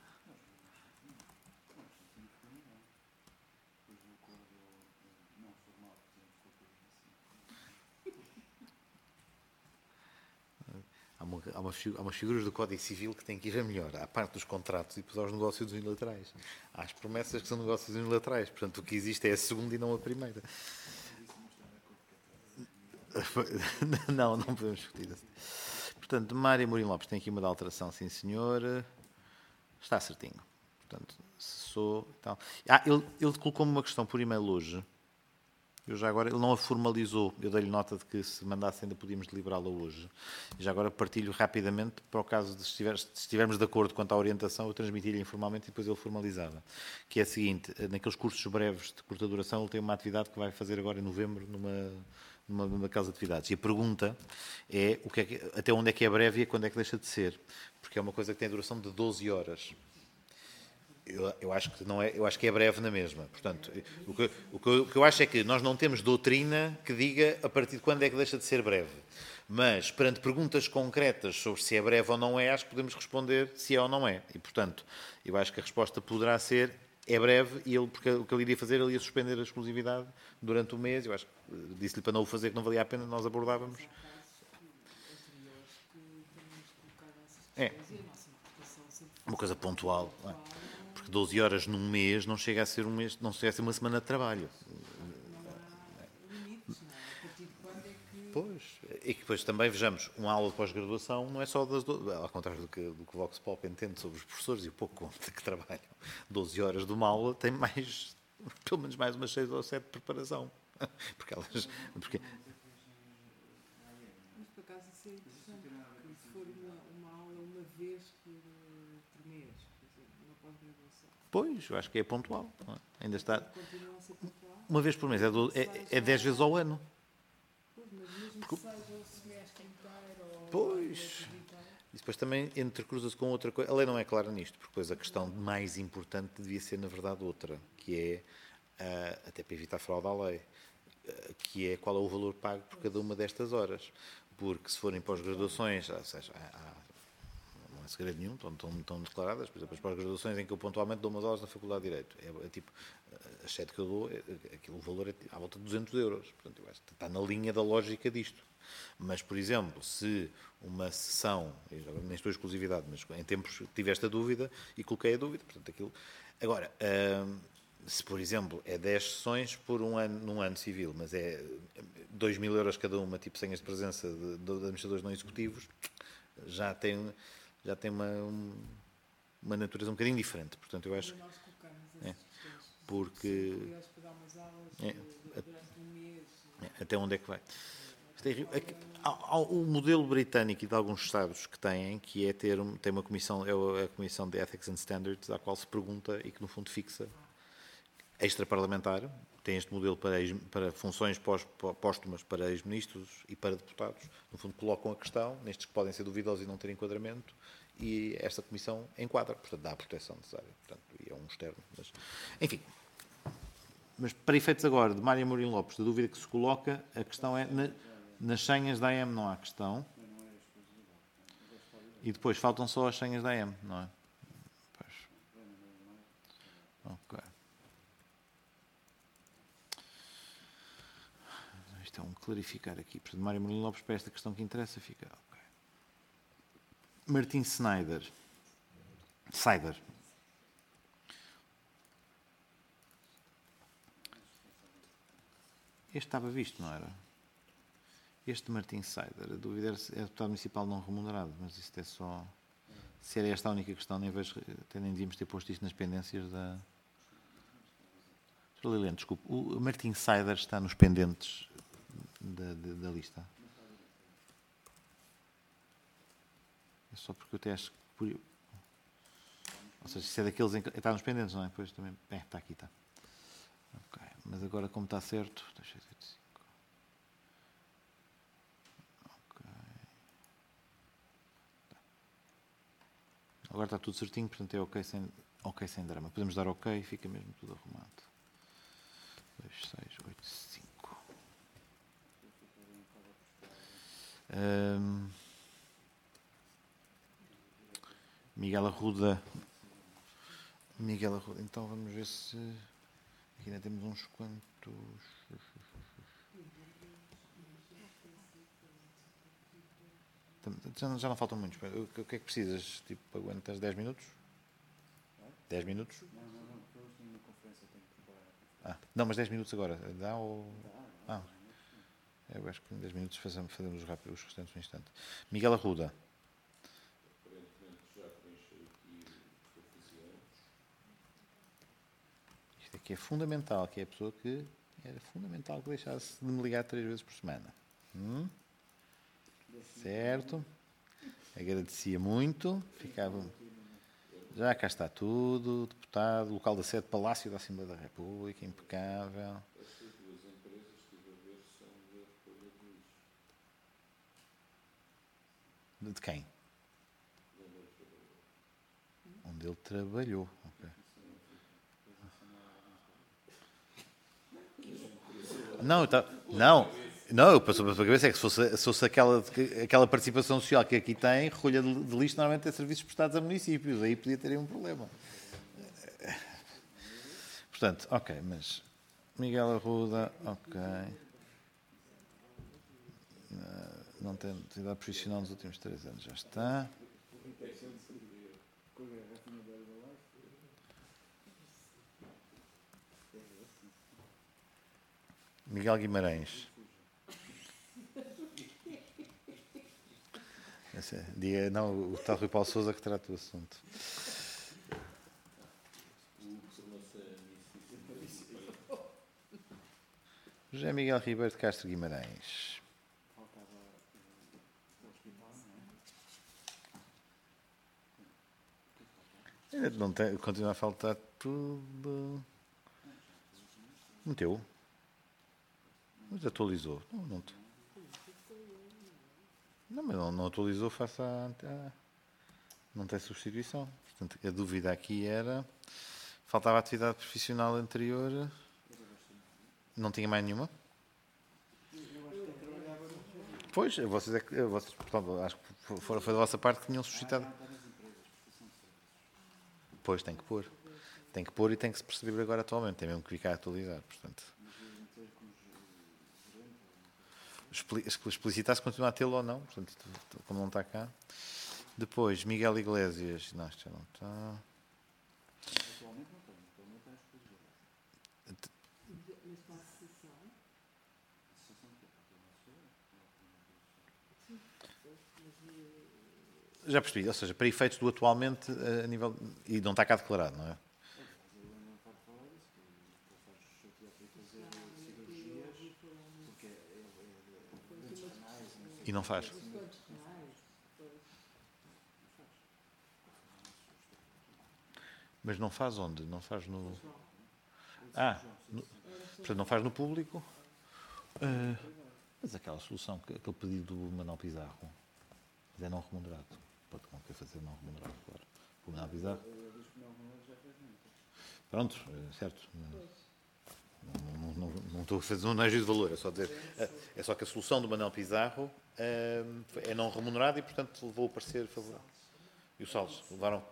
Há, uma, há, uma, há umas figuras do Código Civil que têm que ir a melhor. Há a parte dos contratos e depois aos negócios unilaterais. Há as promessas que são negócios unilaterais. Portanto, o que existe é a segunda e não a primeira. Não, não podemos discutir assim. Portanto, Mária Mourinho Lopes tem aqui uma de alteração, sim senhor. Está certinho. Portanto, se sou... Tal. Ah, ele, ele colocou-me uma questão por e-mail hoje. Eu já agora, ele não a formalizou. Eu dei-lhe nota de que se mandasse ainda podíamos deliberá-la hoje. E já agora partilho rapidamente, para o caso de estiver, se estivermos de acordo quanto à orientação, eu transmiti-lhe informalmente e depois ele formalizava. Que é a seguinte, naqueles cursos breves de curta duração, ele tem uma atividade que vai fazer agora em novembro, numa... numa, numa causa de atividades. E a pergunta é, o que é que, até onde é que é breve e quando é que deixa de ser. Porque é uma coisa que tem a duração de doze horas. Eu, eu, acho que não é, eu acho que é breve na mesma. Portanto, o que, o, que eu, o que eu acho é que nós não temos doutrina que diga a partir de quando é que deixa de ser breve. Mas, perante perguntas concretas sobre se é breve ou não é, acho que podemos responder se é ou não é. E, portanto, eu acho que a resposta poderá ser é breve, e ele, porque o que ele iria fazer, ele ia suspender a exclusividade durante o mês. Eu acho que disse-lhe para não o fazer, que não valia a pena, nós abordávamos. É. Uma coisa pontual. Não é? Porque doze horas num mês não chega a ser um mês, não chega a ser uma semana de trabalho. Pois, e que depois também vejamos, uma aula de pós-graduação não é só das doze, ao contrário do que, do que o Vox Pop entende sobre os professores e o pouco conta que trabalham. doze horas de uma aula tem mais, pelo menos mais umas seis ou sete de preparação. Porque elas... Porque... Mas por acaso isso é interessante, porque se for uma, uma aula uma vez por, por mês, por exemplo, uma pós-graduação. Pois, eu acho que é pontual. Não é? Ainda está... Continua a ser pontual. Uma vez por mês, é, do... é, é dez vezes ao ano. Pois, mas mesmo Porque... que seja o semestre inteiro ou Pois, depois também entrecruza-se com outra coisa. A lei não é clara nisto, porque depois a questão mais importante devia ser, na verdade, outra, que é, uh, até para evitar fraude à lei, uh, que é qual é o valor pago por cada uma destas horas. Porque se forem pós-graduações, ou seja, há, há, não é segredo nenhum, estão, estão, estão declaradas, por exemplo, as pós-graduações em que eu pontualmente dou umas aulas na Faculdade de Direito. É, é tipo, as sete que eu dou, é, aquilo, o valor é à volta de duzentos euros. Portanto, eu acho que está na linha da lógica disto. Mas, por exemplo, se uma sessão, nem estou em exclusividade, mas em tempos tive esta dúvida e coloquei a dúvida, portanto, aquilo... Agora, hum, se, por exemplo, é dez sessões por um ano, num ano civil, mas é dois mil euros cada uma, tipo senhas de presença de, de administradores não executivos, já tem, já tem uma, uma natureza um bocadinho diferente. Portanto, eu acho... Nós colocamos É, essas questões. porque... Se curiosos para dar umas aulas É, eh, durante um mês. É, até onde é que vai? Há o modelo britânico e de alguns Estados que têm, que é ter tem uma comissão, é a Comissão de Ethics and Standards, à qual se pergunta e que no fundo fixa extra-parlamentar, tem este modelo para, ex, para funções pós, póstumas para ex-ministros e para deputados, no fundo colocam a questão, nestes que podem ser duvidosos e não ter enquadramento, e esta comissão enquadra, portanto dá a proteção necessária, portanto, e é um externo, mas, enfim. Mas para efeitos agora de Mário Amorim Lopes, da dúvida que se coloca, a questão é, na, nas senhas da A M não há questão, e depois faltam só as senhas da A M, não é? Pois. Ok. Isto é um clarificar aqui. Portanto, Mário Amorim Lopes, para esta questão que interessa, fica... Okay. Martin Snyder. Snyder. Este estava visto, não era? Este Martin Snyder, a dúvida era se é deputado municipal não remunerado, mas isto é só... Se era esta a única questão, nem vejo, até nem devíamos ter posto isto nas pendências da... Liliane, desculpe, o Martin Snyder está nos pendentes da, da, da lista? É só porque eu até acho que... Ou seja, se é daqueles em que... Está nos pendentes, não é? Pois também... É, está aqui, está. Ok, mas agora como está certo... Deixa eu ver. Ok. Agora está tudo certinho, portanto é ok sem, ok sem drama. Podemos dar ok e fica mesmo tudo arrumado. dois, seis, oito, cinco. Um, Miguel Arruda. Miguel Arruda. Então vamos ver se... Aqui ainda temos uns quantos... Já não, já não faltam muitos. O que é que precisas? Tipo, aguentas dez minutos? dez minutos? Não, não, não, porque eu hoje tenho uma conferência, tenho que preparar. Ah, não, mas dez minutos agora. Dá ou... Ah, eu acho que em dez minutos fazemos, fazemos rápido, os restantes no instante. Miguel Arruda. Isto aqui é fundamental, que é a pessoa que era fundamental que deixasse de me ligar três vezes por semana. Hum? Certo. Agradecia muito. Ficava... Já cá está tudo. Deputado, local da sede, Palácio da Assembleia da República, impecável. De quem? Onde ele trabalhou. Okay. Não, tá, não, não, eu passou pela cabeça é que se fosse, se fosse aquela, aquela participação social que aqui tem, recolha de, de lixo normalmente é serviços prestados a municípios, aí podia ter aí um problema. Portanto, ok, mas Miguel Arruda, ok. Não tem atividade profissional nos últimos três anos, já está. Miguel Guimarães. É, diga, não, o tal Rui Paulo Sousa que trata o assunto. José Miguel Ribeiro de Castro Guimarães. Não tem, continua a faltar tudo. Meteu. Mas atualizou. Não, não, não mas não, não atualizou face à... Não tem substituição. Portanto, a dúvida aqui era... Faltava a atividade profissional anterior. Não tinha mais nenhuma? Pois, vocês é que... Vocês, portanto, acho que foi, foi da vossa parte que tinham suscitado. Pois, tem que pôr. Tem que pôr e tem que se perceber agora atualmente. Tem mesmo que ficar atualizado, portanto. Explicitar se continua a tê-lo ou não, portanto, como não está cá. Depois, Miguel Iglesias. Não, isto já não está. Atualmente não tem, atualmente é as coisas gerais. Mas para a associação, Associação que é para o nosso mas Já percebi, ou seja, para efeitos do atualmente, a nível. E não está cá declarado, não é? ele não pode falar isso, que ele faz chatear para ir fazer cirurgias, porque ele é dentes renais, não sei. E não faz. os quantos reais, pois, Mas não faz onde? Não faz no. Ah, no... portanto, não faz no público. Uh, mas aquela solução, que- aquele pedido do Manuel Pizarro, mas é não remunerado. Pode não quer fazer não remunerado, claro. O Manuel Pizarro. Ele diz que não, mas já fez muito. Pronto, é certo. Não, não, não, não estou a fazer um análise de valor, é só dizer. É só que a solução do Manuel Pizarro uh, é não remunerado e, portanto, levou o parecer favorável. E os saldos levaram.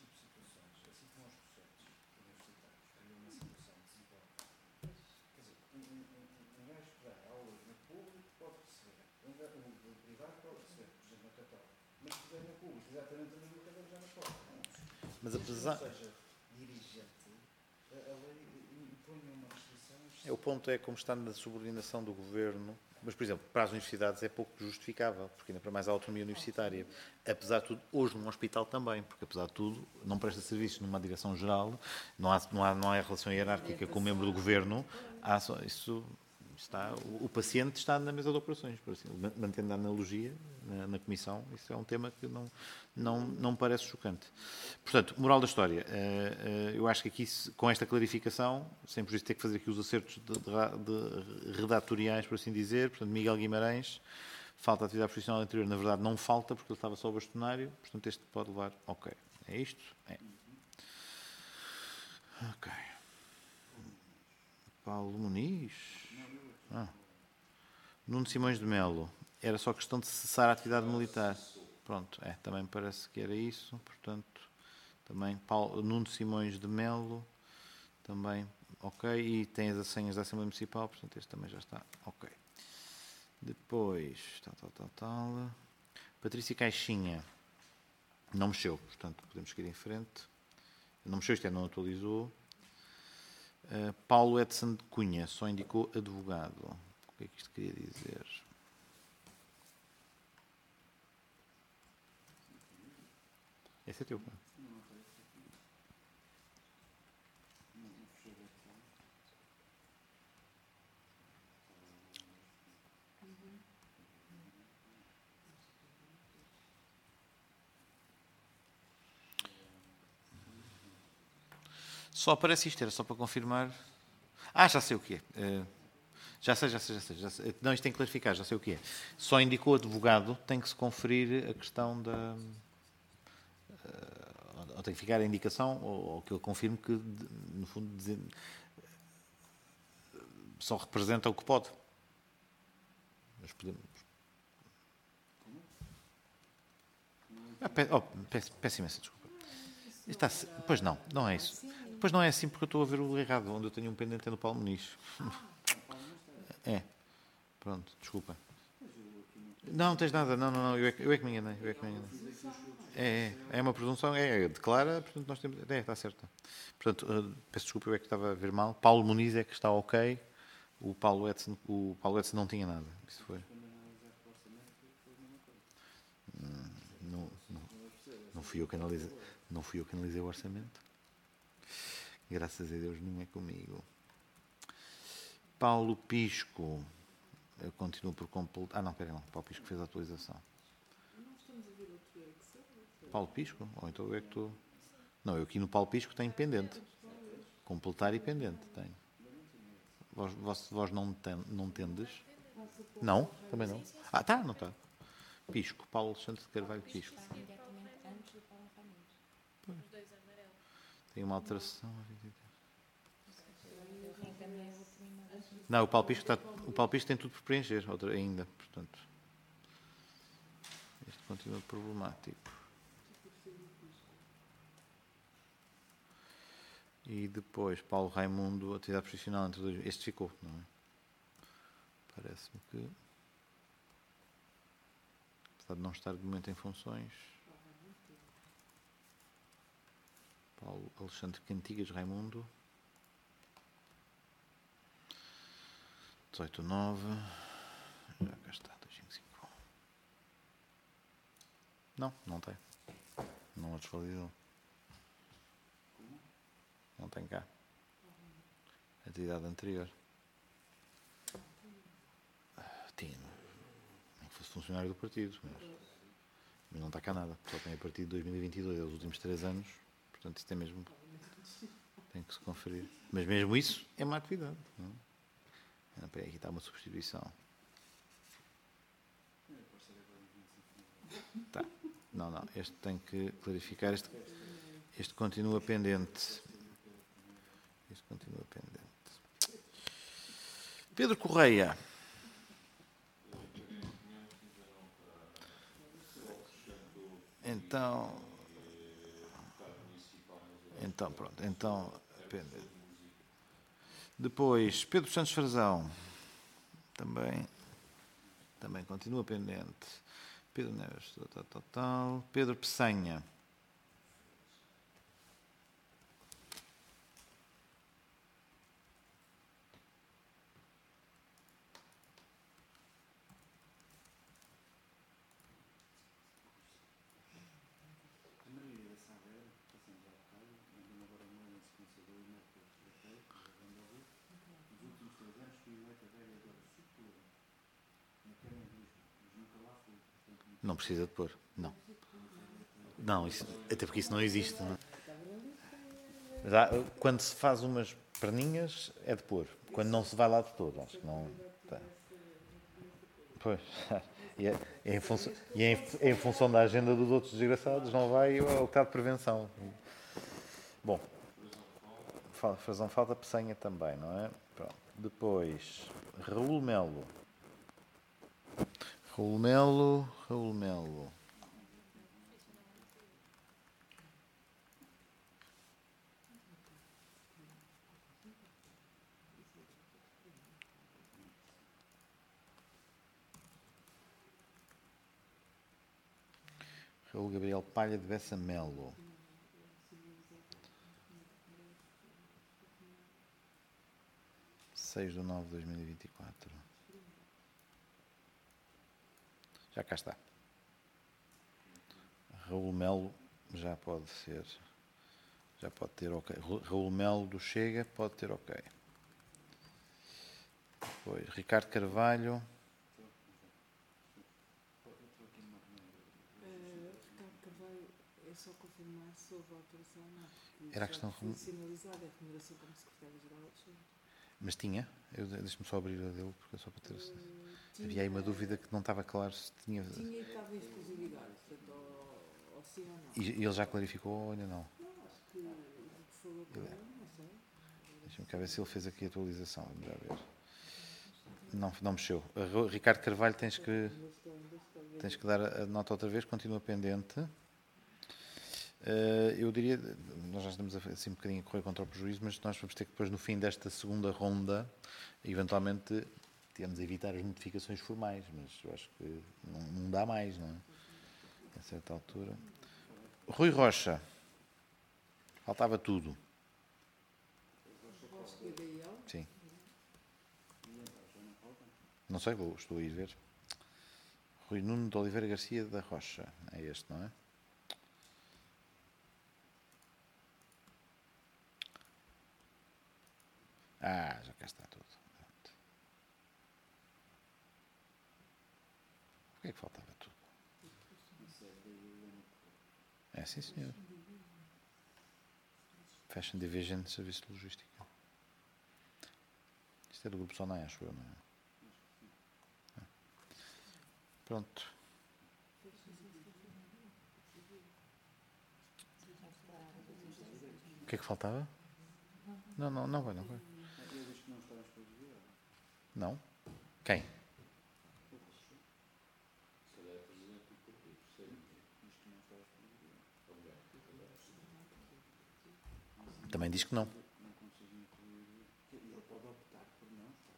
Um gajo que dá aulas no público pode receber. Um gajo, o privado pode receber, por exemplo, na Católica. Mas se fizer no público exatamente a mesma coisa, já não pode. Mas apesar. Ou seja, dirigente, a lei impõe uma restrição. É, o ponto é como está na subordinação do governo. Mas, por exemplo, para as universidades é pouco justificável, porque ainda para mais há autonomia universitária. Apesar de tudo, hoje num hospital também, porque apesar de tudo, não presta serviços numa direção-geral, não há, não, há, não há relação hierárquica com o membro do governo, há só, isso está, o, o paciente está na mesa de operações, por assim, mantendo a analogia na, na comissão, isso é um tema que não, não, não me parece chocante. Portanto, moral da história, uh, uh, eu acho que aqui, com esta clarificação, sem por isso ter que fazer aqui os acertos de, de, de redatoriais, por assim dizer, portanto, Miguel Guimarães, falta a atividade profissional anterior, na verdade não falta, porque ele estava só bastonário, portanto este pode levar, ok. É isto? É. Ok. Paulo Muniz. Ah. Nuno Simões de Melo. Era só questão de cessar a atividade militar. Pronto, é, também parece que era isso, portanto, também Paulo, Nuno Simões de Melo, também, ok, e tem as senhas da Assembleia Municipal, portanto este também já está, ok. Depois, tal, tal, tal, tal. Patrícia Caixinha. Não mexeu, portanto, podemos seguir em frente. Não mexeu, isto é, não atualizou. Uh, Paulo Edson de Cunha, só indicou advogado. O que é que isto queria dizer? Esse é teu. Só aparece isto, era só para confirmar. Ah, já sei o que é. Uh, já sei, já sei, já sei, já sei. Não, isto tem que clarificar, já sei o que é. Só indicou advogado, tem que se conferir a questão da... Uh, ou tem que ficar a indicação, ou, ou que ele confirme que, no fundo, dizer, só representa o que pode. Mas podemos... Ah, pe... oh, peço, peço imensa desculpa. Está... Pois não, não é isso. Pois não é assim porque eu estou a ver o errado, onde eu tenho um pendente é no Paulo Muniz. É. Pronto, desculpa. Não, não tens nada, não, não, não, eu é, eu é que me enganei, eu é que me enganei. É, é, é uma presunção, é, é, declara, portanto nós temos, é, está certo. Portanto, uh, peço desculpa, eu é que estava a ver mal. Paulo Muniz é que está ok, o Paulo Edson, o Paulo Edson não tinha nada. Isso foi. Hum, não, não, não fui eu que analisei, não fui eu que analisei o orçamento. Graças a Deus não é comigo. Paulo Pisco. Eu continuo por completar. Ah, não, espera não. Paulo Pisco fez a atualização. não estamos a ver outro Excel. Paulo Pisco? Ou então eu é que estou. Não, eu aqui no Paulo Pisco tenho pendente. Completar e pendente. Tenho. Vós, vós, vós não, ten, não tendes? Não? Também não? Ah, tá, não está. Pisco. Paulo Alexandre de Carvalho Pisco. Está imediatamente antes do Paulo Os dois amarelos. Tem uma alteração. Reencaminhei o último e-mail. Não, o palpiste, está, o palpiste tem tudo por preencher outra, ainda, portanto. Isto continua problemático. E depois, Paulo Raimundo, atividade profissional entre dois. Este ficou, não é? Parece-me que. Apesar de não estar de momento em funções. Paulo Alexandre Cantigas Raimundo. dezoito nove. Já cá está, dois cinco cinco. Não, não tem. Não a desvalidou. Não tem cá. Atividade anterior. Tinha. Nem que fosse funcionário do partido. Mas, mas não está cá nada. Só tem a partir de dois mil e vinte e dois, é os últimos três anos. Portanto, isso tem mesmo. Tem que se conferir. Mas mesmo isso é má atividade. Não é? Ah, peraí, aqui está uma substituição. Tá. Não, não. Este tem que clarificar. Este, este continua pendente. Este continua pendente. Pedro Correia. Então. Então, pronto. Então, pendente. Depois, Pedro Santos Frazão, também, também continua pendente. Pedro Neves, tal, tal, tal. Pedro Peçanha. A maioria da Saber, passamos há bocado, mandou-me agora uma na sequência do e-mail que eu tratei, que eu vendo ouvir. Nos últimos três anos fui eleita vereadora suplente na Câmara de Lisboa, mas nunca lá fui. Portanto, não Não precisa de pôr. Não. Não, isso, até porque isso não existe. Não é? Mas há, quando se faz umas perninhas, é de pôr. Quando não se vai lá de todo. Acho que não. Tá. Pois. E, é, é em função, e é em, é em função da agenda dos outros desgraçados, não vai ao que está de prevenção. Bom. Fazão falta Peçanha também, não é? Pronto. Depois, Raul Melo. Raul Melo, Raul Melo. Raul Gabriel Palha de Bessa Melo. seis de nove de dois mil e vinte e quatro. Já cá está. Raul Melo já pode ser. Já pode ter ok. Raul Melo do Chega pode ter ok. Depois, Ricardo Carvalho. É só confirmar se houve alteração ou não. Era a questão. Foi sinalizada a remuneração como secretário-geral. Mas tinha? Eu, deixa-me só abrir a dele, porque é só para ter. Uh, Havia aí uma dúvida que não estava claro se tinha. Tinha e estava em exclusividade, portanto, ou, ou sim ou não. E, e ele já clarificou ou ainda não? Não, acho que o que falou com ele, não sei. Deixa-me cá ver se ele fez aqui a atualização. Vamos já ver. Não, não mexeu. Ricardo Carvalho, tens que, tens que dar a nota outra vez, continua pendente. Uh, eu diria, nós já estamos assim um bocadinho a correr contra o prejuízo, mas nós vamos ter que depois, no fim desta segunda ronda, eventualmente, temos a evitar as modificações formais, mas eu acho que não, não dá mais, não é? A certa altura. Rui Rocha. Faltava tudo. Sim. Não sei, vou, estou a ir ver. Rui Nuno de Oliveira Garcia da Rocha. É este, não é? Ah, já cá está tudo. Pronto. Porquê é que faltava tudo? É, sim, senhor. Fashion Division de Serviço de Logística. Isto é do Grupo Sonai, acho eu, não é? Ah. Pronto. que é que faltava? Não, não, não vai, não vai. Ele diz que não está em exclusividade. Não? Quem? Se calhar é presidente do partido, sei. Diz que não está em exclusividade. Também diz que não. Não consigo incluir. que Ele pode optar por não estar.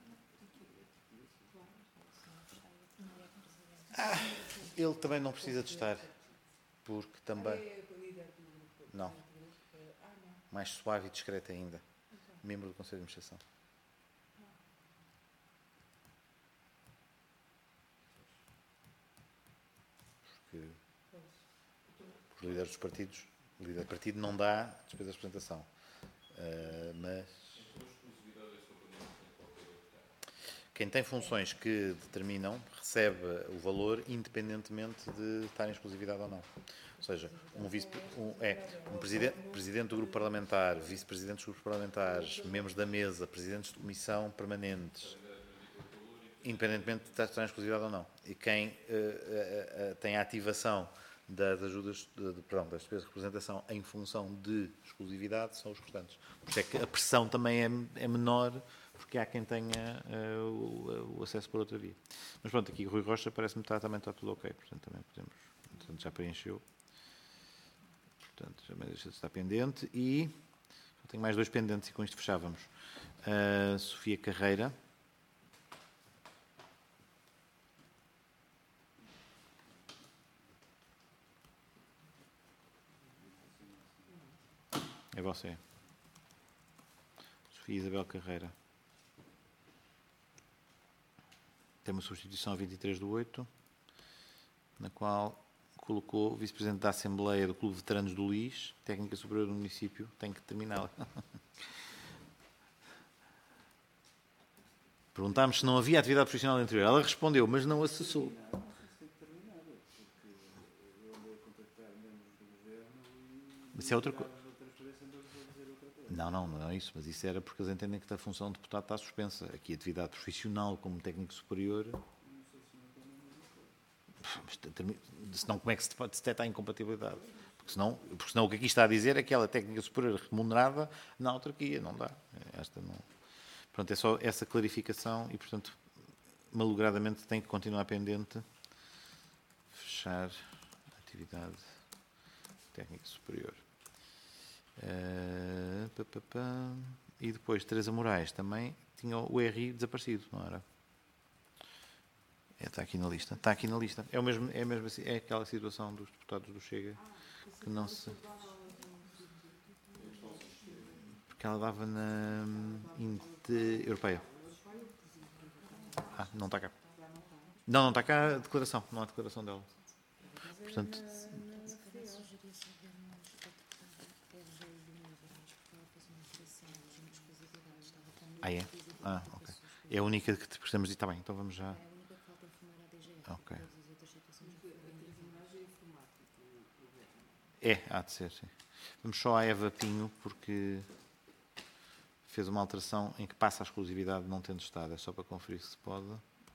Ele também não precisa de estar, porque também... É líder do grupo. Não. Ah, não. Mais suave e discreto ainda. Membro do Conselho de Administração. Porque os líderes dos partidos, o líder do partido não dá despesa de representação. Uh, mas quem tem funções que determinam recebe o valor independentemente de estar em exclusividade ou não. Ou seja, um, vice, um, é, um presidente, presidente do grupo parlamentar, vice-presidente dos grupos parlamentares, membros da mesa, presidentes de comissão permanentes, independentemente de estar em exclusividade ou não. E quem uh, uh, uh, tem a ativação das ajudas, de, de, perdão, das despesas de representação em função de exclusividade são os restantes. Por isso é que a pressão também é, é menor, porque há quem tenha uh, o, o acesso por outra via. Mas pronto, aqui o Rui Rocha parece-me que está, também está tudo ok, portanto também podemos, portanto já preencheu. Portanto, já deixa de estar pendente e tenho mais dois pendentes e com isto fechávamos. Uh, Sofia Carreira. É você. Sofia Isabel Carreira. Tem uma substituição a vinte e três de oito, na qual colocou o vice-presidente da Assembleia do Clube de Veteranos do Lis, técnica superior do município, tem que terminá-la. Perguntámos se não havia atividade profissional anterior. Ela respondeu, mas não acessou. Não, não sei se tem que terminar, porque eu andei a contactar membros do governo e... Isso é outra coisa. Não, Não, não, não é isso, mas isso era porque eles entendem que a função de deputado está suspensa. Aqui a atividade profissional como técnico superior... Senão como é que se detecta a incompatibilidade? Porque senão, porque senão o que aqui está a dizer é que ela é técnica superior remunerada na autarquia, não dá. Esta não... Pronto, é só essa clarificação e, portanto, malogradamente tem que continuar pendente. Fechar a atividade técnica superior. Uh, pá, pá, pá. E depois, Teresa Moraes também tinha o R I desaparecido, não era? É, está aqui na lista. Está aqui na lista. É, o mesmo, é, mesmo assim, é aquela situação dos deputados do Chega que não se... Porque ela dava na Inter... Europeia. Ah, não está cá. Não, não está cá a declaração. Não há declaração dela. Portanto... Ah, é? Ah, ok. É a única que precisamos de... Está bem, então vamos já... Ok. É, há de ser, sim. Vamos só à Eva Pinho, porque fez uma alteração em que passa a exclusividade não tendo estado. É só para conferir se pode.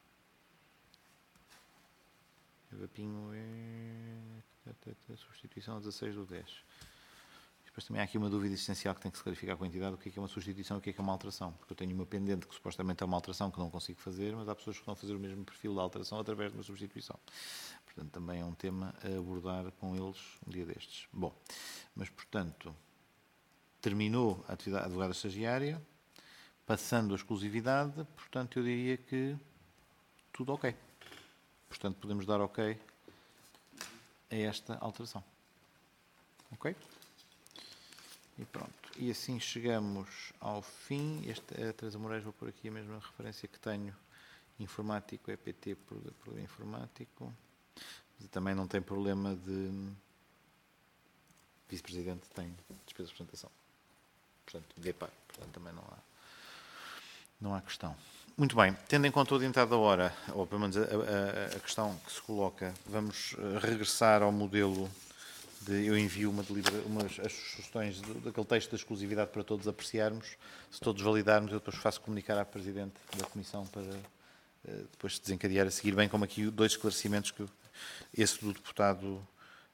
Eva Pinho é... substituição a dezasseis do dez. Depois também há aqui uma dúvida essencial que tem que se clarificar com a entidade, o que é que é uma substituição e o que é que é uma alteração. Porque eu tenho uma pendente que supostamente é uma alteração que não consigo fazer, mas há pessoas que estão a fazer o mesmo perfil da alteração através de uma substituição. Portanto, também é um tema a abordar com eles um dia destes. Bom, mas portanto, terminou a atividade advogada estagiária, passando a exclusividade, portanto eu diria que tudo ok. Portanto, podemos dar ok a esta alteração. Ok? E pronto. E assim chegamos ao fim. Este, a Teresa Moraes, vou pôr aqui a mesma referência que tenho. Informático, E P T, problema informático. Mas também não tem problema de... Vice-presidente tem despesa de representação. Portanto, V P A. Portanto, também não há, não há questão. Muito bem. Tendo em conta o adiantado da hora, ou pelo menos a, a, a questão que se coloca, vamos regressar ao modelo... De, eu envio uma delibera, umas, as sugestões do, daquele texto da exclusividade para todos apreciarmos. Se todos validarmos, eu depois faço comunicar à Presidente da Comissão para uh, depois desencadear a seguir, bem como aqui dois esclarecimentos, que eu, esse do deputado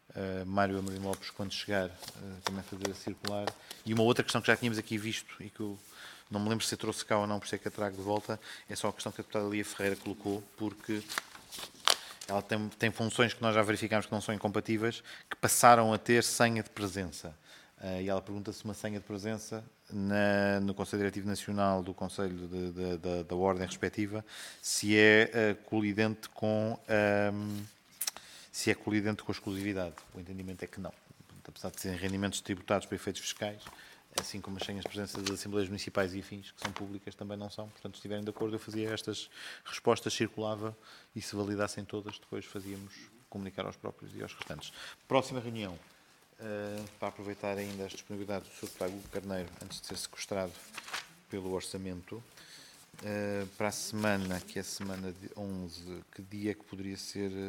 uh, Mário Amorim Lopes, quando chegar, uh, também fazer a circular. E uma outra questão que já tínhamos aqui visto e que eu não me lembro se a trouxe cá ou não, por isso é que a trago de volta, é só a questão que a deputada Lia Ferreira colocou, porque ela tem, tem funções que nós já verificámos que não são incompatíveis, que passaram a ter senha de presença. Uh, e ela pergunta se uma senha de presença na, no Conselho Diretivo Nacional do Conselho de, de, de, da Ordem respectiva, se é uh, colidente com um, se é colidente com a exclusividade. O entendimento é que não. Apesar de serem rendimentos tributados para efeitos fiscais, assim como as senhas de presença das Assembleias Municipais e afins, que são públicas, também não são. Portanto, se estiverem de acordo, eu fazia estas respostas, circulava, e se validassem todas, depois fazíamos comunicar aos próprios e aos restantes. Próxima reunião, uh, para aproveitar ainda a disponibilidade do senhor Deputado Hugo Carneiro, antes de ser sequestrado pelo orçamento, uh, para a semana, que é a semana de onze, que dia que poderia ser? Uh,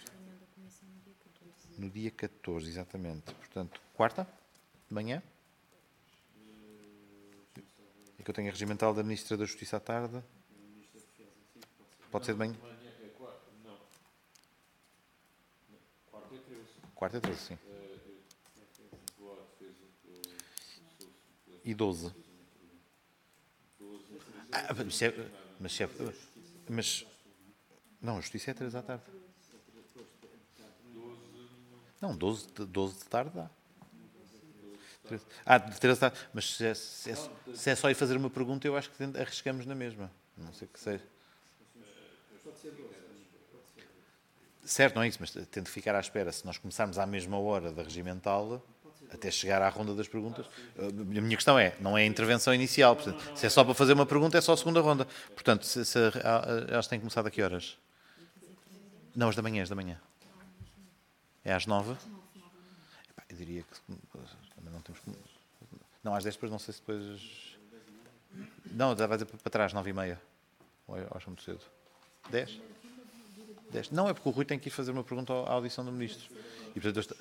no dia catorze, exatamente. Portanto, quarta, de manhã? É que eu tenho a regimental da Ministra da Justiça à tarde. Pode ser de manhã? Não. Quarta é treze. Quarta é treze, sim. E doze. Ah, mas, se é, mas, se é, mas não, a Justiça é treze à tarde. Não, doze, doze de tarde dá. Ah, de treze da tarde. Mas se é, se, é, se é só ir fazer uma pergunta, eu acho que arriscamos na mesma. Não sei o que seja. Certo, não é isso, mas tendo que ficar à espera. Se nós começarmos à mesma hora da regimental, até chegar à ronda das perguntas, a minha questão é, não é a intervenção inicial. Portanto, se é só para fazer uma pergunta, é só a segunda ronda. Portanto, se, se, elas têm começado a que horas? Não, as da manhã, as da manhã. É às nove? Epá, eu diria que também não temos... Não, às dez depois, não sei se depois... Não, vai dizer para trás, nove e meia. Ou acho muito cedo. dez? dez? Não, é porque o Rui tem que ir fazer uma pergunta à audição do Ministro. E portanto... Eu estou...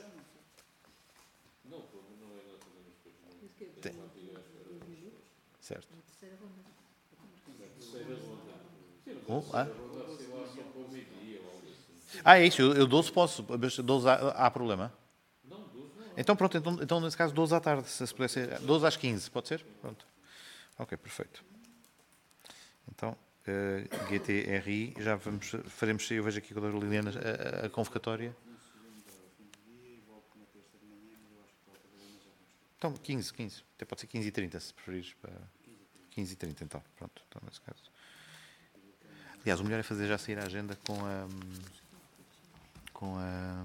Tem. Certo. Oh, ah? Ah, é isso, eu, eu doze posso, mas doze há, há problema? Então pronto, então, então nesse caso doze à tarde, se puder ser, doze às quinze, pode ser? Pronto. Ok, perfeito. Então, uh, G T R I, já vamos, faremos, eu vejo aqui com a doutora Liliana a, a, a convocatória. Então, quinze, quinze, até pode ser quinze e trinta, se preferires. Para quinze e trinta, então, pronto, então nesse caso. Aliás, o melhor é fazer já sair a agenda com a... com a...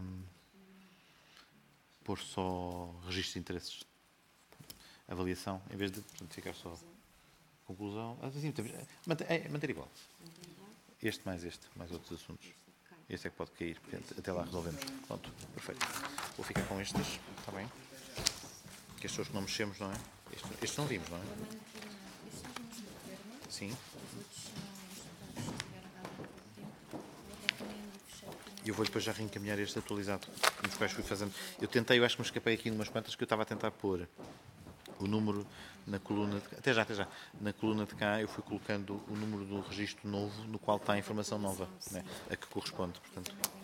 pôr só registro de interesses. Avaliação, em vez de portanto, ficar só conclusão. Assim, manter, é, manter igual. Este mais este, mais outros assuntos. Este é que pode cair, até lá resolvemos. Pronto, perfeito. Vou ficar com estes, está bem? Que estes são os que não mexemos, não é? Estes, estes não vimos, não é? Sim. E eu vou depois já reencaminhar este atualizado, nos quais fui fazendo. Eu tentei, eu acho que me escapei aqui em umas quantas que eu estava a tentar pôr o número na coluna de cá. Até já, até já. Na coluna de cá eu fui colocando o número do registro novo no qual está a informação nova, né? A que corresponde, portanto.